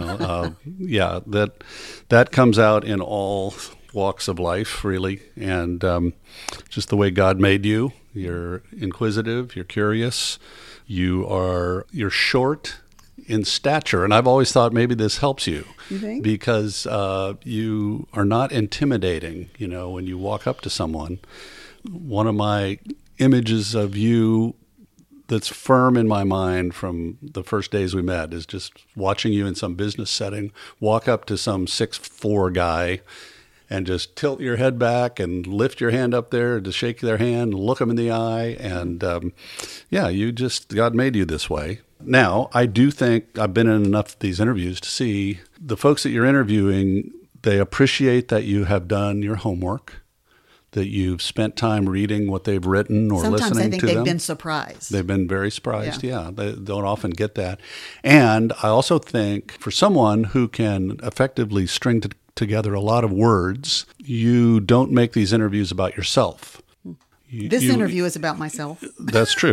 That comes out in all walks of life, really, and just the way God made you. You're inquisitive, you're curious, you're short in stature, and I've always thought maybe this helps you. You think? Because you are not intimidating. When you walk up to someone, one of my images of you that's firm in my mind from the first days we met is just watching you in some business setting, walk up to some 6'4" guy and just tilt your head back and lift your hand up there to shake their hand, look them in the eye. And God made you this way. Now, I do think I've been in enough of these interviews to see the folks that you're interviewing, they appreciate that you have done your homework, that you've spent time reading what they've written or Sometimes listening to them. I think they've been surprised. They've been very surprised, yeah. They don't often get that. And I also think for someone who can effectively string together a lot of words, you don't make these interviews about yourself. This interview is about myself. That's true.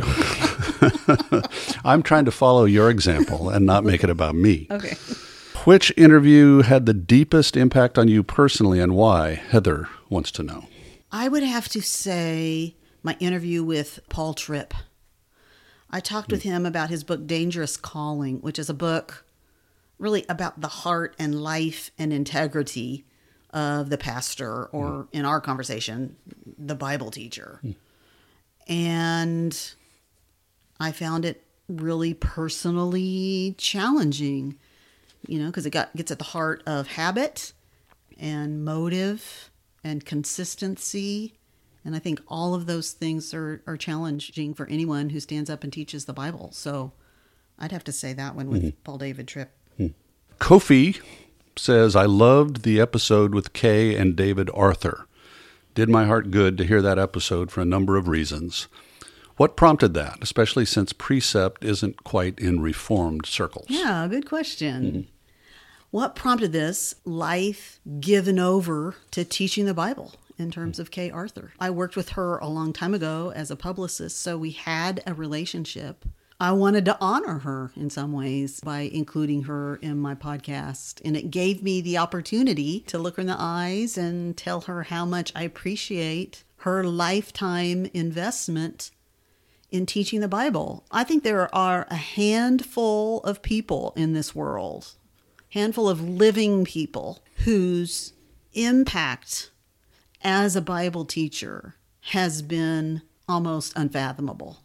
I'm trying to follow your example and not make it about me. Okay. Which interview had the deepest impact on you personally, and why? Heather wants to know. I would have to say my interview with Paul Tripp. I talked with him about his book, Dangerous Calling, which is a book really about the heart and life and integrity of the pastor, or in our conversation, the Bible teacher. And I found it really personally challenging, because it gets at the heart of habit and motive and consistency. And I think all of those things are challenging for anyone who stands up and teaches the Bible. So I'd have to say that one with Paul David Tripp. Kofi says, I loved the episode with Kay and David Arthur. Did my heart good to hear that episode for a number of reasons. What prompted that, especially since precept isn't quite in Reformed circles? Yeah, good question. What prompted this? Life given over to teaching the Bible in terms of Kay Arthur. I worked with her a long time ago as a publicist, so we had a relationship. I wanted to honor her in some ways by including her in my podcast. And it gave me the opportunity to look her in the eyes and tell her how much I appreciate her lifetime investment in teaching the Bible. I think there are a handful of people in this world, handful of living people whose impact as a Bible teacher has been almost unfathomable.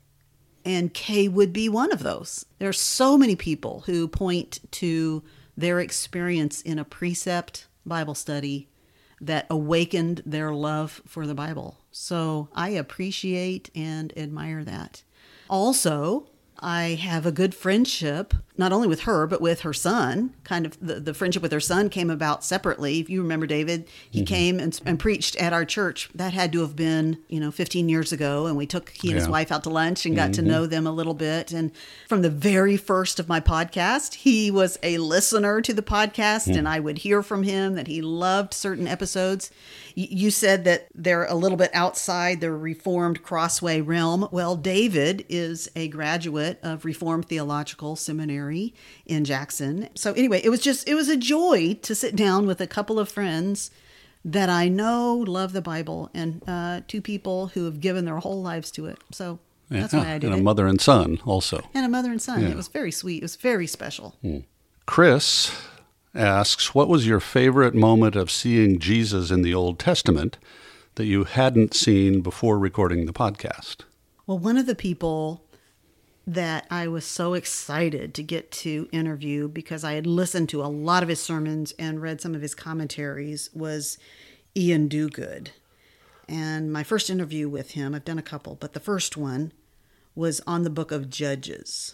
And Kay would be one of those. There are so many people who point to their experience in a precept Bible study that awakened their love for the Bible. So I appreciate and admire that. Also, I have a good friendship, not only with her, but with her son. Kind of the friendship with her son came about separately. If you remember, David, he came and preached at our church. That had to have been, 15 years ago. And we took he and his wife out to lunch and got to know them a little bit. And from the very first of my podcast, he was a listener to the podcast. And I would hear from him that he loved certain episodes. You said that they're a little bit outside the Reformed Crossway realm. Well, David is a graduate of Reformed Theological Seminary in Jackson. So anyway, it was a joy to sit down with a couple of friends that I know love the Bible, and two people who have given their whole lives to it. So that's why I did it. And a mother and son also. And a mother and son. Yeah. It was very sweet. It was very special. Chris asks, what was your favorite moment of seeing Jesus in the Old Testament that you hadn't seen before recording the podcast? Well, one of the people that I was so excited to get to interview, because I had listened to a lot of his sermons and read some of his commentaries, was Ian Duguid. And my first interview with him, I've done a couple, but the first one was on the book of Judges.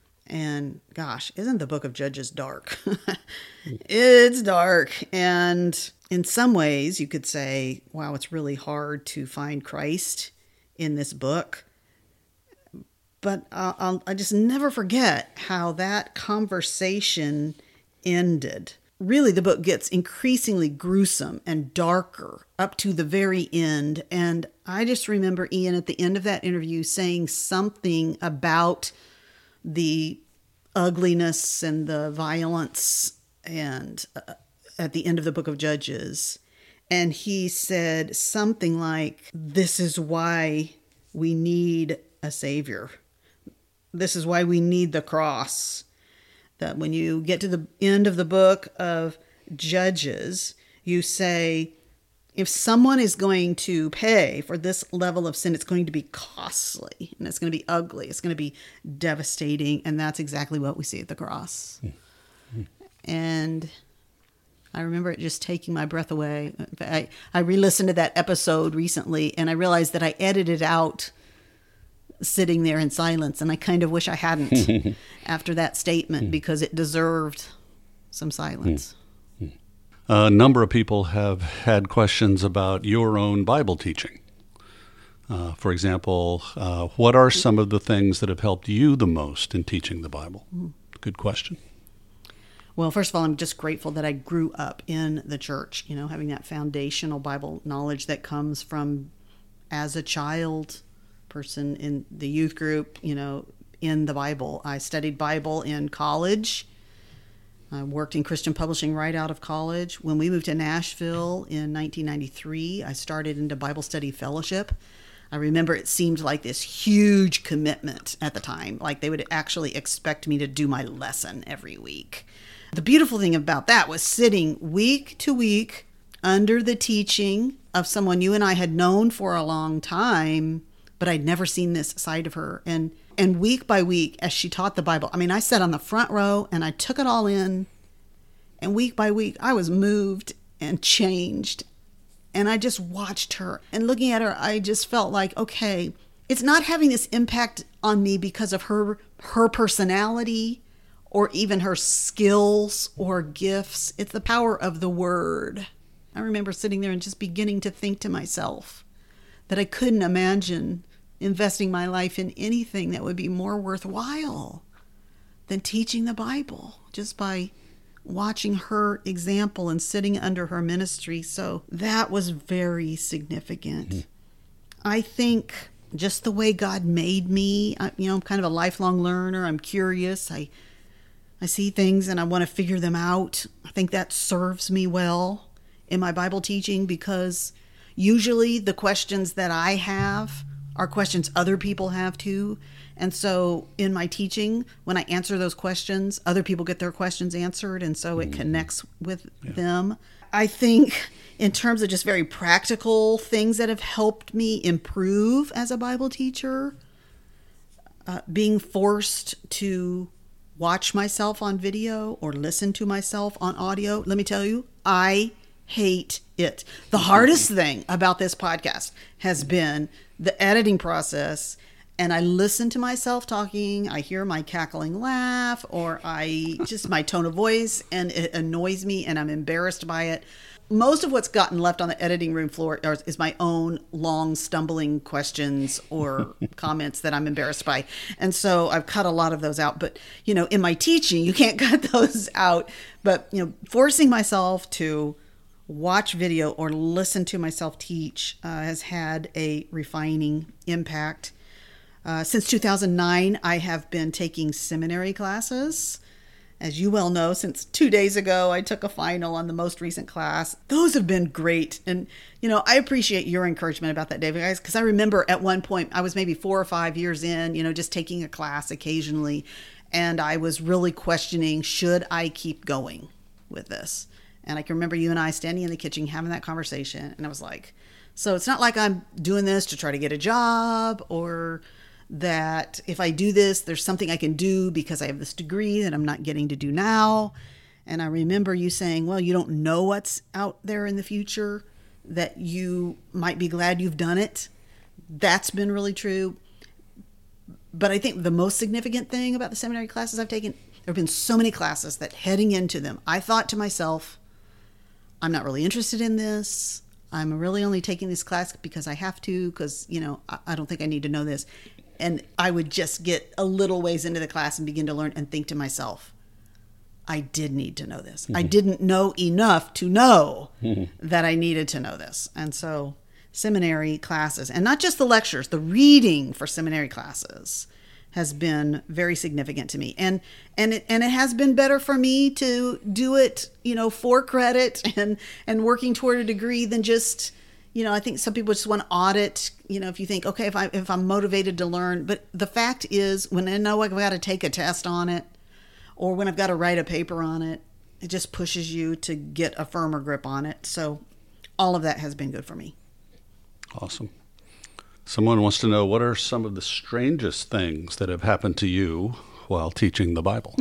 And gosh, isn't the book of Judges dark? It's dark. And in some ways you could say, wow, it's really hard to find Christ in this book. But I just never forget how that conversation ended. Really, the book gets increasingly gruesome and darker up to the very end. And I just remember Ian at the end of that interview saying something about the ugliness and the violence and at the end of the book of Judges. And he said something like, this is why we need a savior. This is why we need the cross. That when you get to the end of the book of Judges, you say, if someone is going to pay for this level of sin, it's going to be costly and it's going to be ugly. It's going to be devastating. And that's exactly what we see at the cross. And I remember it just taking my breath away. I re-listened to that episode recently, and I realized that I edited out sitting there in silence. And I kind of wish I hadn't after that statement, because it deserved some silence. A number of people have had questions about your own Bible teaching. For example, what are some of the things that have helped you the most in teaching the Bible? Good question. Well, first of all, I'm just grateful that I grew up in the church, having that foundational Bible knowledge that comes from as a child person in the youth group, in the Bible. I studied Bible in college. I worked in Christian publishing right out of college. When we moved to Nashville in 1993, I started into Bible Study Fellowship. I remember it seemed like this huge commitment at the time, like they would actually expect me to do my lesson every week. The beautiful thing about that was sitting week to week under the teaching of someone you and I had known for a long time, but I'd never seen this side of her. And week by week, as she taught the Bible, I mean, I sat on the front row and I took it all in. And week by week, I was moved and changed. And I just watched her. And looking at her, I just felt like, okay, it's not having this impact on me because of her personality or even her skills or gifts. It's the power of the Word. I remember sitting there and just beginning to think to myself that I couldn't imagine investing my life in anything that would be more worthwhile than teaching the Bible, just by watching her example and sitting under her ministry. So that was very significant. I think just the way God made me, I'm kind of a lifelong learner. I'm curious. I see things and I want to figure them out. I think that serves me well in my Bible teaching, because usually the questions that I have are questions other people have too. And so in my teaching, when I answer those questions, other people get their questions answered. And so it connects with them. I think in terms of just very practical things that have helped me improve as a Bible teacher, being forced to watch myself on video or listen to myself on audio. Let me tell you, I hate it. The hardest thing about this podcast has been the editing process. And I listen to myself talking, I hear my cackling laugh, or my tone of voice, and it annoys me and I'm embarrassed by it. Most of what's gotten left on the editing room floor is my own long stumbling questions or comments that I'm embarrassed by. And so I've cut a lot of those out. But, in my teaching, you can't cut those out. But, forcing myself to watch video or listen to myself teach has had a refining impact. Since 2009, I have been taking seminary classes. As you well know, since 2 days ago, I took a final on the most recent class. Those have been great. And, I appreciate your encouragement about that, David, guys, because I remember at one point, I was maybe 4 or 5 years in, just taking a class occasionally. And I was really questioning, should I keep going with this? And I can remember you and I standing in the kitchen having that conversation. And I was like, so it's not like I'm doing this to try to get a job, or that if I do this, there's something I can do because I have this degree that I'm not getting to do now. And I remember you saying, well, you don't know what's out there in the future, that you might be glad you've done it. That's been really true. But I think the most significant thing about the seminary classes I've taken, there have been so many classes that heading into them, I thought to myself, I'm not really interested in this. I'm really only taking this class because I have to, because, I don't think I need to know this. And I would just get a little ways into the class and begin to learn and think to myself, I did need to know this. I didn't know enough to know that I needed to know this. And so seminary classes, and not just the lectures, the reading for seminary classes has been very significant to me. And it has been better for me to do it, for credit and working toward a degree than just, I think some people just want to audit, if you think, okay, if I'm motivated to learn. But the fact is, when I know I've got to take a test on it, or when I've got to write a paper on it, it just pushes you to get a firmer grip on it. So all of that has been good for me. Awesome. Someone wants to know, what are some of the strangest things that have happened to you while teaching the Bible?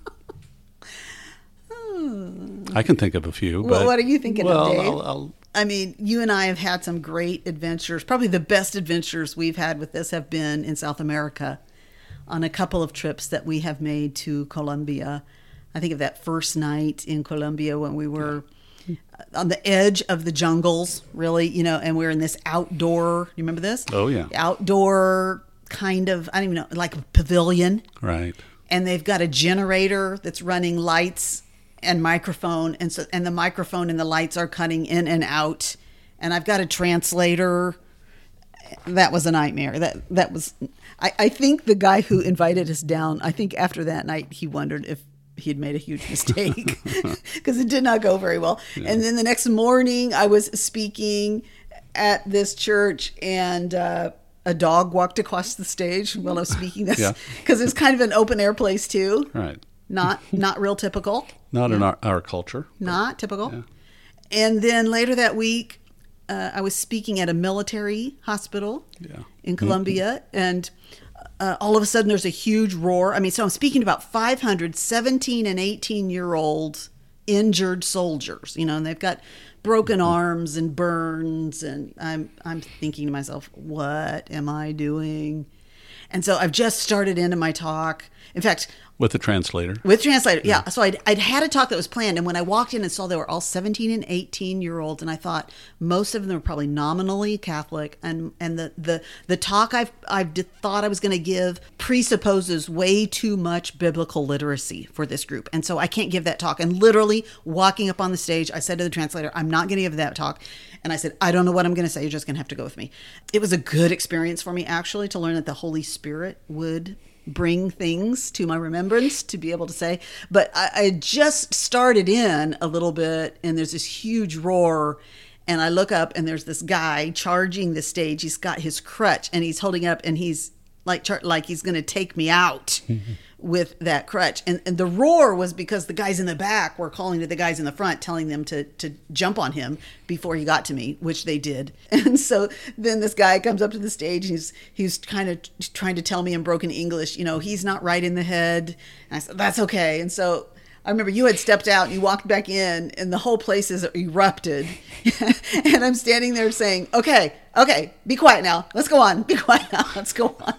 I can think of a few. Well, what are you thinking of, Dave? I mean, you and I have had some great adventures. Probably the best adventures we've had with this have been in South America on a couple of trips that we have made to Colombia. I think of that first night in Colombia when we were on the edge of the jungles, really, and we're in this outdoor, you remember this? Oh, yeah. Outdoor kind of, I don't even know, like a pavilion. Right. And they've got a generator that's running lights and microphone, and the microphone and the lights are cutting in and out, and I've got a translator. That was a nightmare. That was. I think the guy who invited us down, I think after that night he wondered he'd made a huge mistake because it did not go very well. Yeah. And then the next morning I was speaking at this church, and a dog walked across the stage while I was speaking this, because it's kind of an open air place too. Right. Not real typical. Not in our culture. Not typical. Yeah. And then later that week, I was speaking at a military hospital in Colombia, and all of a sudden there's a huge roar. I mean, so I'm speaking to about 500 17 and 18-year-old injured soldiers, and they've got broken arms and burns, and I'm thinking to myself, what am I doing? And so I've just started into my talk. In fact, with the translator. Yeah. So I'd had a talk that was planned, and when I walked in and saw they were all 17 and 18-year-olds, and I thought most of them were probably nominally Catholic, and the talk I thought I was going to give presupposes way too much biblical literacy for this group, and so I can't give that talk. And literally walking up on the stage, I said to the translator, I'm not going to give that talk. And I said, I don't know what I'm going to say. You're just going to have to go with me. It was a good experience for me, actually, to learn that the Holy Spirit would bring things to my remembrance to be able to say. But I just started in a little bit, and there's this huge roar, and I look up, and there's this guy charging the stage. He's got his crutch, and he's holding up, and he's like he's going to take me out with that crutch. And the roar was because the guys in the back were calling to the guys in the front, telling them to jump on him before he got to me, which they did. And so then this guy comes up to the stage, and he's kind of trying to tell me in broken English, he's not right in the head. And I said, that's okay. And so I remember you had stepped out and you walked back in, and the whole place is erupted. And I'm standing there saying, okay, be quiet now. Let's go on. Be quiet now. Let's go on.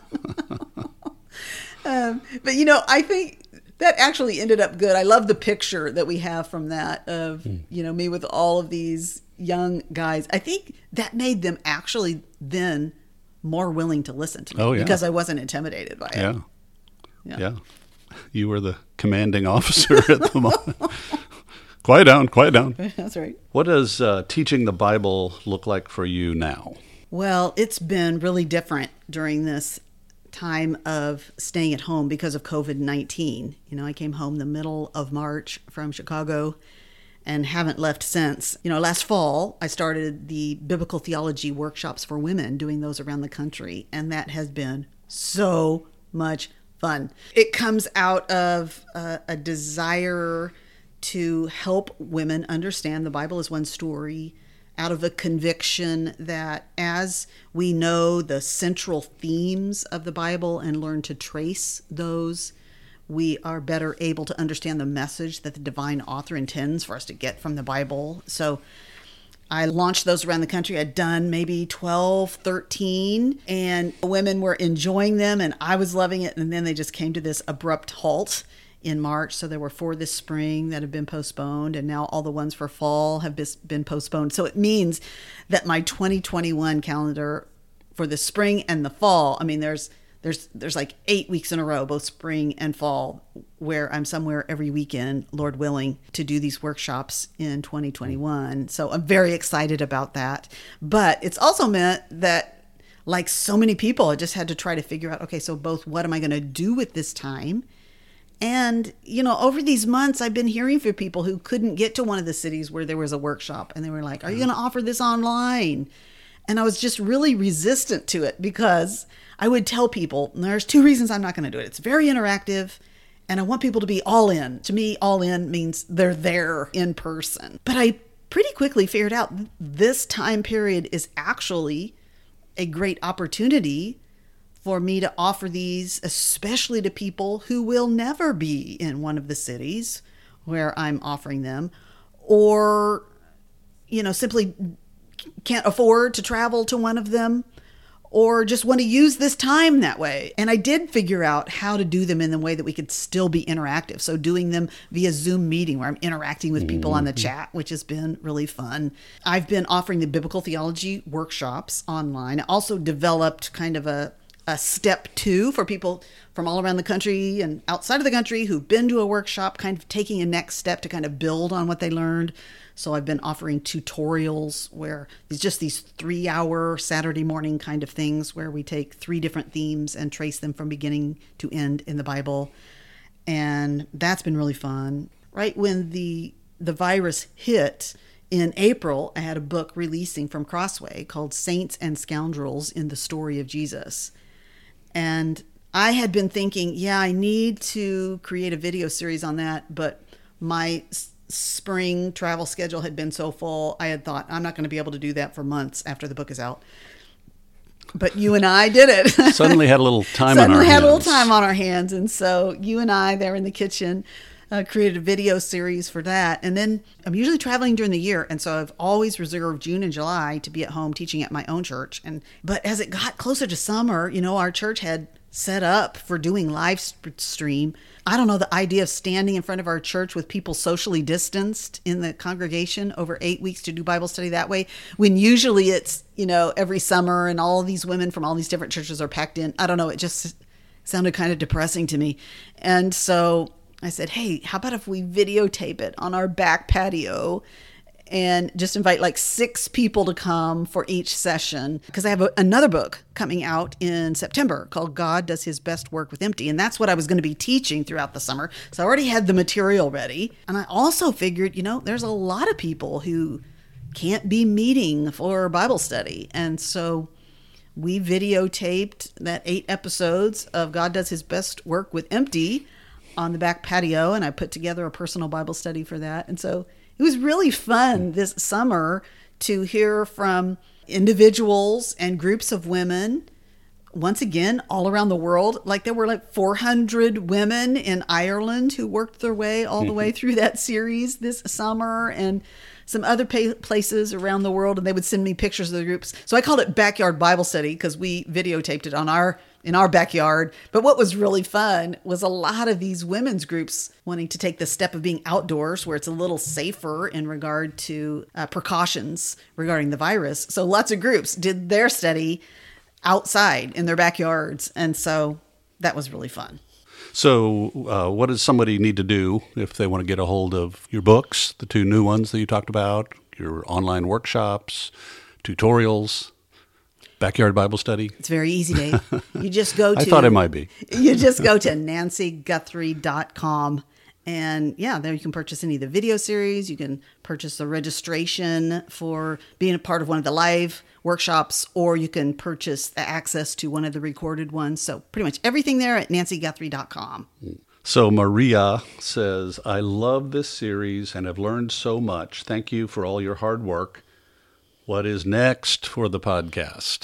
But, I think that actually ended up good. I love the picture that we have from that of, me with all of these young guys. I think that made them actually then more willing to listen to me because I wasn't intimidated by it. Yeah. You were the commanding officer at the moment. Quiet down. That's right. What does teaching the Bible look like for you now? Well, it's been really different during this time of staying at home because of COVID-19. I came home the middle of March from Chicago and haven't left since. Last fall, I started the biblical theology workshops for women, doing those around the country, and that has been so much fun. It comes out of a desire to help women understand the Bible as one story, out of a conviction that as we know the central themes of the Bible and learn to trace those, we are better able to understand the message that the divine author intends for us to get from the Bible. So I launched those around the country. I'd done maybe 12, 13, and women were enjoying them, and I was loving it. And then they just came to this abrupt halt in March. So there were 4 this spring that have been postponed, and now all the ones for fall have been postponed. So it means that my 2021 calendar for the spring and the fall, I mean, there's like 8 weeks in a row, both spring and fall, where I'm somewhere every weekend, Lord willing, to do these workshops in 2021. So I'm very excited about that. But it's also meant that, like so many people, I just had to try to figure out, okay, so both what am I going to do with this time? And, over these months, I've been hearing from people who couldn't get to one of the cities where there was a workshop. And they were like, are you going to offer this online? And I was just really resistant to it because I would tell people, there's 2 reasons I'm not going to do it. It's very interactive, and I want people to be all in. To me, all in means they're there in person. But I pretty quickly figured out this time period is actually a great opportunity for me to offer these, especially to people who will never be in one of the cities where I'm offering them, or, simply can't afford to travel to one of them, or just want to use this time that way. And I did figure out how to do them in the way that we could still be interactive. So doing them via Zoom meeting where I'm interacting with people on the chat, which has been really fun. I've been offering the biblical theology workshops online. I also developed kind of a step 2 for people from all around the country and outside of the country who've been to a workshop, kind of taking a next step to kind of build on what they learned. So I've been offering tutorials where it's just these 3-hour Saturday morning kind of things where we take 3 different themes and trace them from beginning to end in the Bible. And that's been really fun. Right when the virus hit in April, I had a book releasing from Crossway called Saints and Scoundrels in the Story of Jesus. And I had been thinking, yeah, I need to create a video series on that, but my spring travel schedule had been so full, I had thought, I'm not going to be able to do that for months after the book is out. But you and I did it. Suddenly had a little time on our hands. Suddenly had a little time on our hands. And so you and I there in the kitchen created a video series for that. And then I'm usually traveling during the year. And so I've always reserved June and July to be at home teaching at my own church. But as it got closer to summer, our church had set up for doing live stream. I don't know, the idea of standing in front of our church with people socially distanced in the congregation over 8 weeks to do Bible study that way, when usually it's, every summer and all of these women from all these different churches are packed in. I don't know, it just sounded kind of depressing to me. And so I said, hey, how about if we videotape it on our back patio and just invite like 6 people to come for each session? Because I have another book coming out in September called God Does His Best Work with Empty. And that's what I was going to be teaching throughout the summer. So I already had the material ready. And I also figured, there's a lot of people who can't be meeting for Bible study. And so we videotaped that 8 episodes of God Does His Best Work with Empty on the back patio. And I put together a personal Bible study for that. And so it was really fun this summer to hear from individuals and groups of women, once again, all around the world. Like there were like 400 women in Ireland who worked their way all the way through that series this summer, and some other places around the world. And they would send me pictures of the groups. So I called it Backyard Bible Study because we videotaped it in our backyard. But what was really fun was a lot of these women's groups wanting to take the step of being outdoors, where it's a little safer in regard to precautions regarding the virus. So lots of groups did their study outside in their backyards. And so that was really fun. So what does somebody need to do if they want to get a hold of your books, the 2 new ones that you talked about, your online workshops, tutorials, Backyard Bible Study? It's very easy, Dave. You just go to... I thought it might be. You just go to nancyguthrie.com. And yeah, there you can purchase any of the video series. You can purchase the registration for being a part of one of the live workshops, or you can purchase the access to one of the recorded ones. So pretty much everything there at nancyguthrie.com. So Maria says, I love this series and have learned so much. Thank you for all your hard work. What is next for the podcast?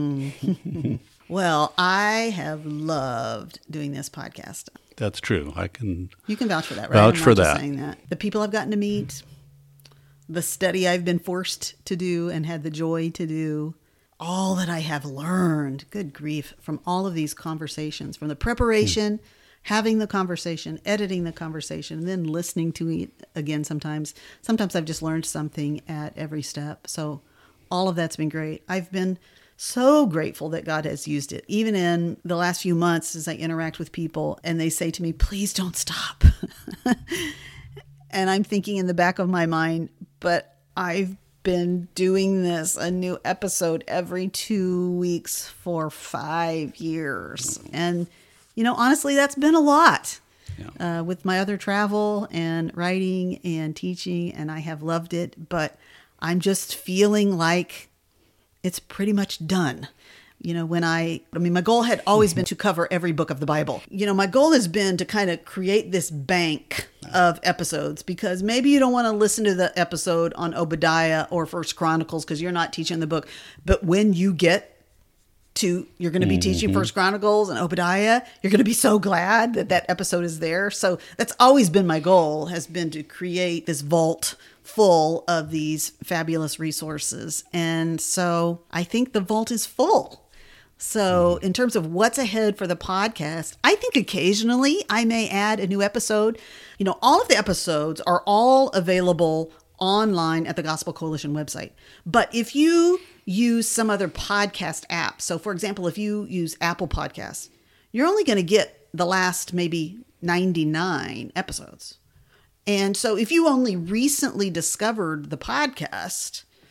Well, I have loved doing this podcast. That's true. You can vouch for that, right? Vouch I'm for not just that. saying that. The people I've gotten to meet, the study I've been forced to do and had the joy to do, all that I have learned, good grief, from all of these conversations, from the preparation, having the conversation, editing the conversation, and then listening to it again sometimes. Sometimes I've just learned something at every step. So all of that's been great. I've been so grateful that God has used it. Even in the last few months as I interact with people and they say to me, please don't stop. And I'm thinking in the back of my mind, but I've been doing this, a new episode every 2 weeks for 5 years. And, honestly, that's been a lot with my other travel and writing and teaching, and I have loved it, but I'm just feeling like it's pretty much done. My goal had always been to cover every book of the Bible. My goal has been to kind of create this bank of episodes, because maybe you don't want to listen to the episode on Obadiah or First Chronicles because you're not teaching the book. But when you get to, you're going to be teaching First Chronicles and Obadiah, you're going to be so glad that that episode is there. So that's always been my goal, has been to create this vault full of these fabulous resources. And so I think the vault is full. So in terms of what's ahead for the podcast, I think occasionally I may add a new episode. All of the episodes are all available online at the Gospel Coalition website. But if you use some other podcast app, so for example, if you use Apple Podcasts, you're only going to get the last maybe 99 episodes. And so if you only recently discovered the podcast,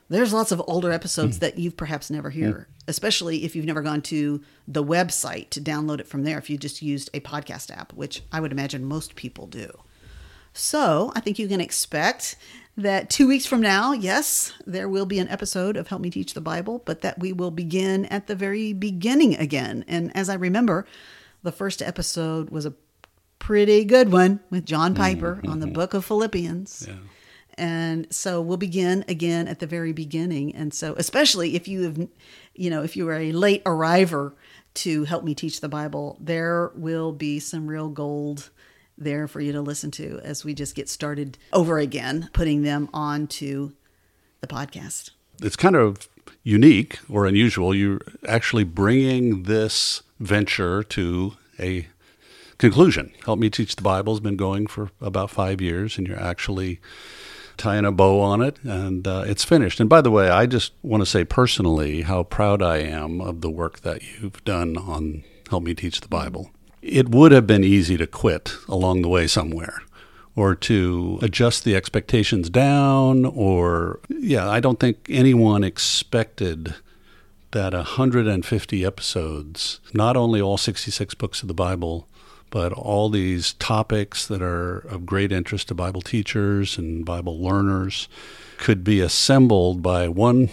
There's lots of older episodes that you've perhaps never heard, especially if you've never gone to the website to download it from there, if you just used a podcast app, which I would imagine most people do. So I think you can expect that 2 weeks from now, yes, there will be an episode of Help Me Teach the Bible, but that we will begin at the very beginning again. And as I remember, the first episode was a pretty good one with John Piper on the book of Philippians. Yeah. And so we'll begin again at the very beginning. And so especially if you have, if you are a late arriver to Help Me Teach the Bible, there will be some real gold there for you to listen to as we just get started over again, putting them onto the podcast. It's kind of unique or unusual. You're actually bringing this venture to a conclusion. Help Me Teach the Bible has been going for about 5 years, and you're actually tying a bow on it, and it's finished. And by the way, I just want to say personally how proud I am of the work that you've done on Help Me Teach the Bible. It would have been easy to quit along the way somewhere, or to adjust the expectations down, I don't think anyone expected that 150 episodes, not only all 66 books of the Bible, but all these topics that are of great interest to Bible teachers and Bible learners could be assembled by one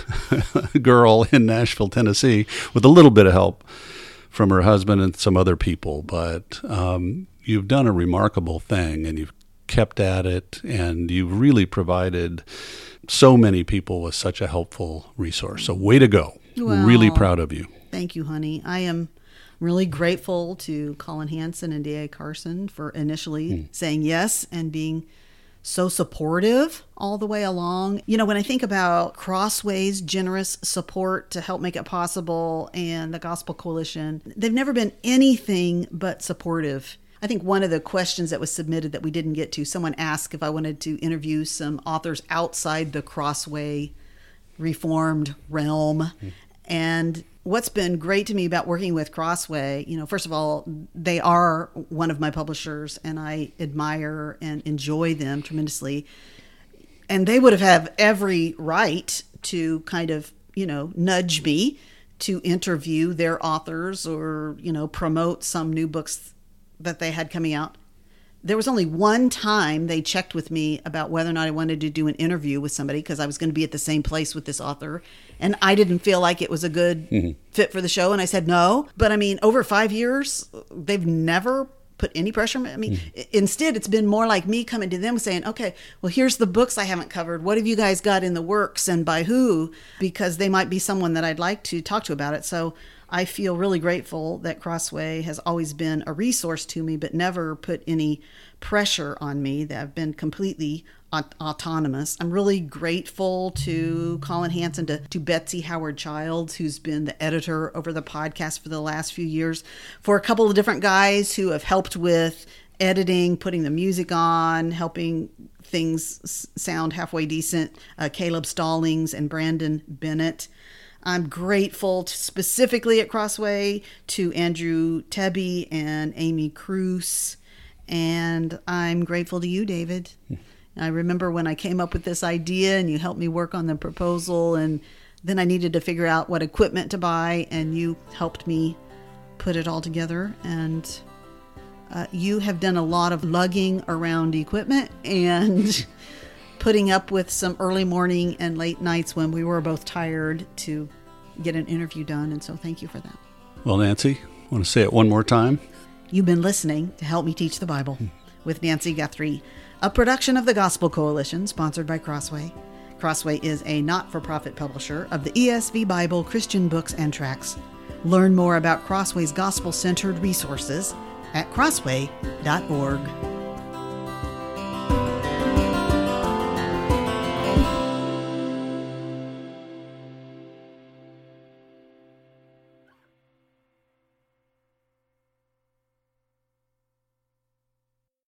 girl in Nashville, Tennessee, with a little bit of help from her husband and some other people. But you've done a remarkable thing, and you've kept at it, and you've really provided so many people with such a helpful resource. So way to go. Well, really proud of you. Thank you, honey. I am really grateful to Colin Hansen and D.A. Carson for initially saying yes and being so supportive all the way along. When I think about Crossway's generous support to help make it possible and the Gospel Coalition, they've never been anything but supportive. I think one of the questions that was submitted that we didn't get to, someone asked if I wanted to interview some authors outside the Crossway Reformed realm. And what's been great to me about working with Crossway, first of all, they are one of my publishers, and I admire and enjoy them tremendously. And they would have every right to kind of, nudge me to interview their authors or, promote some new books that they had coming out. There was only one time they checked with me about whether or not I wanted to do an interview with somebody, because I was going to be at the same place with this author, and I didn't feel like it was a good fit for the show, and I said no. But over 5 years, they've never put any pressure on me. Instead, it's been more like me coming to them saying, okay, well, here's the books I haven't covered. What have you guys got in the works, and by who? Because they might be someone that I'd like to talk to about it. So I feel really grateful that Crossway has always been a resource to me, but never put any pressure on me. That I've been completely autonomous. I'm really grateful to Colin Hansen, to Betsy Howard Childs, who's been the editor over the podcast for the last few years, for a couple of different guys who have helped with editing, putting the music on, helping things sound halfway decent, Caleb Stallings and Brandon Bennett. I'm grateful specifically at Crossway to Andrew Tebby and Amy Cruz, and I'm grateful to you, David. I remember when I came up with this idea and you helped me work on the proposal, and then I needed to figure out what equipment to buy, and you helped me put it all together. And you have done a lot of lugging around equipment and putting up with some early morning and late nights when we were both tired to get an interview done. And so thank you for that. Well, Nancy, I want to say it one more time. You've been listening to Help Me Teach the Bible with Nancy Guthrie, a production of the Gospel Coalition, sponsored by Crossway. Crossway is a not-for-profit publisher of the ESV Bible, Christian books, and tracts. Learn more about Crossway's gospel-centered resources at crossway.org.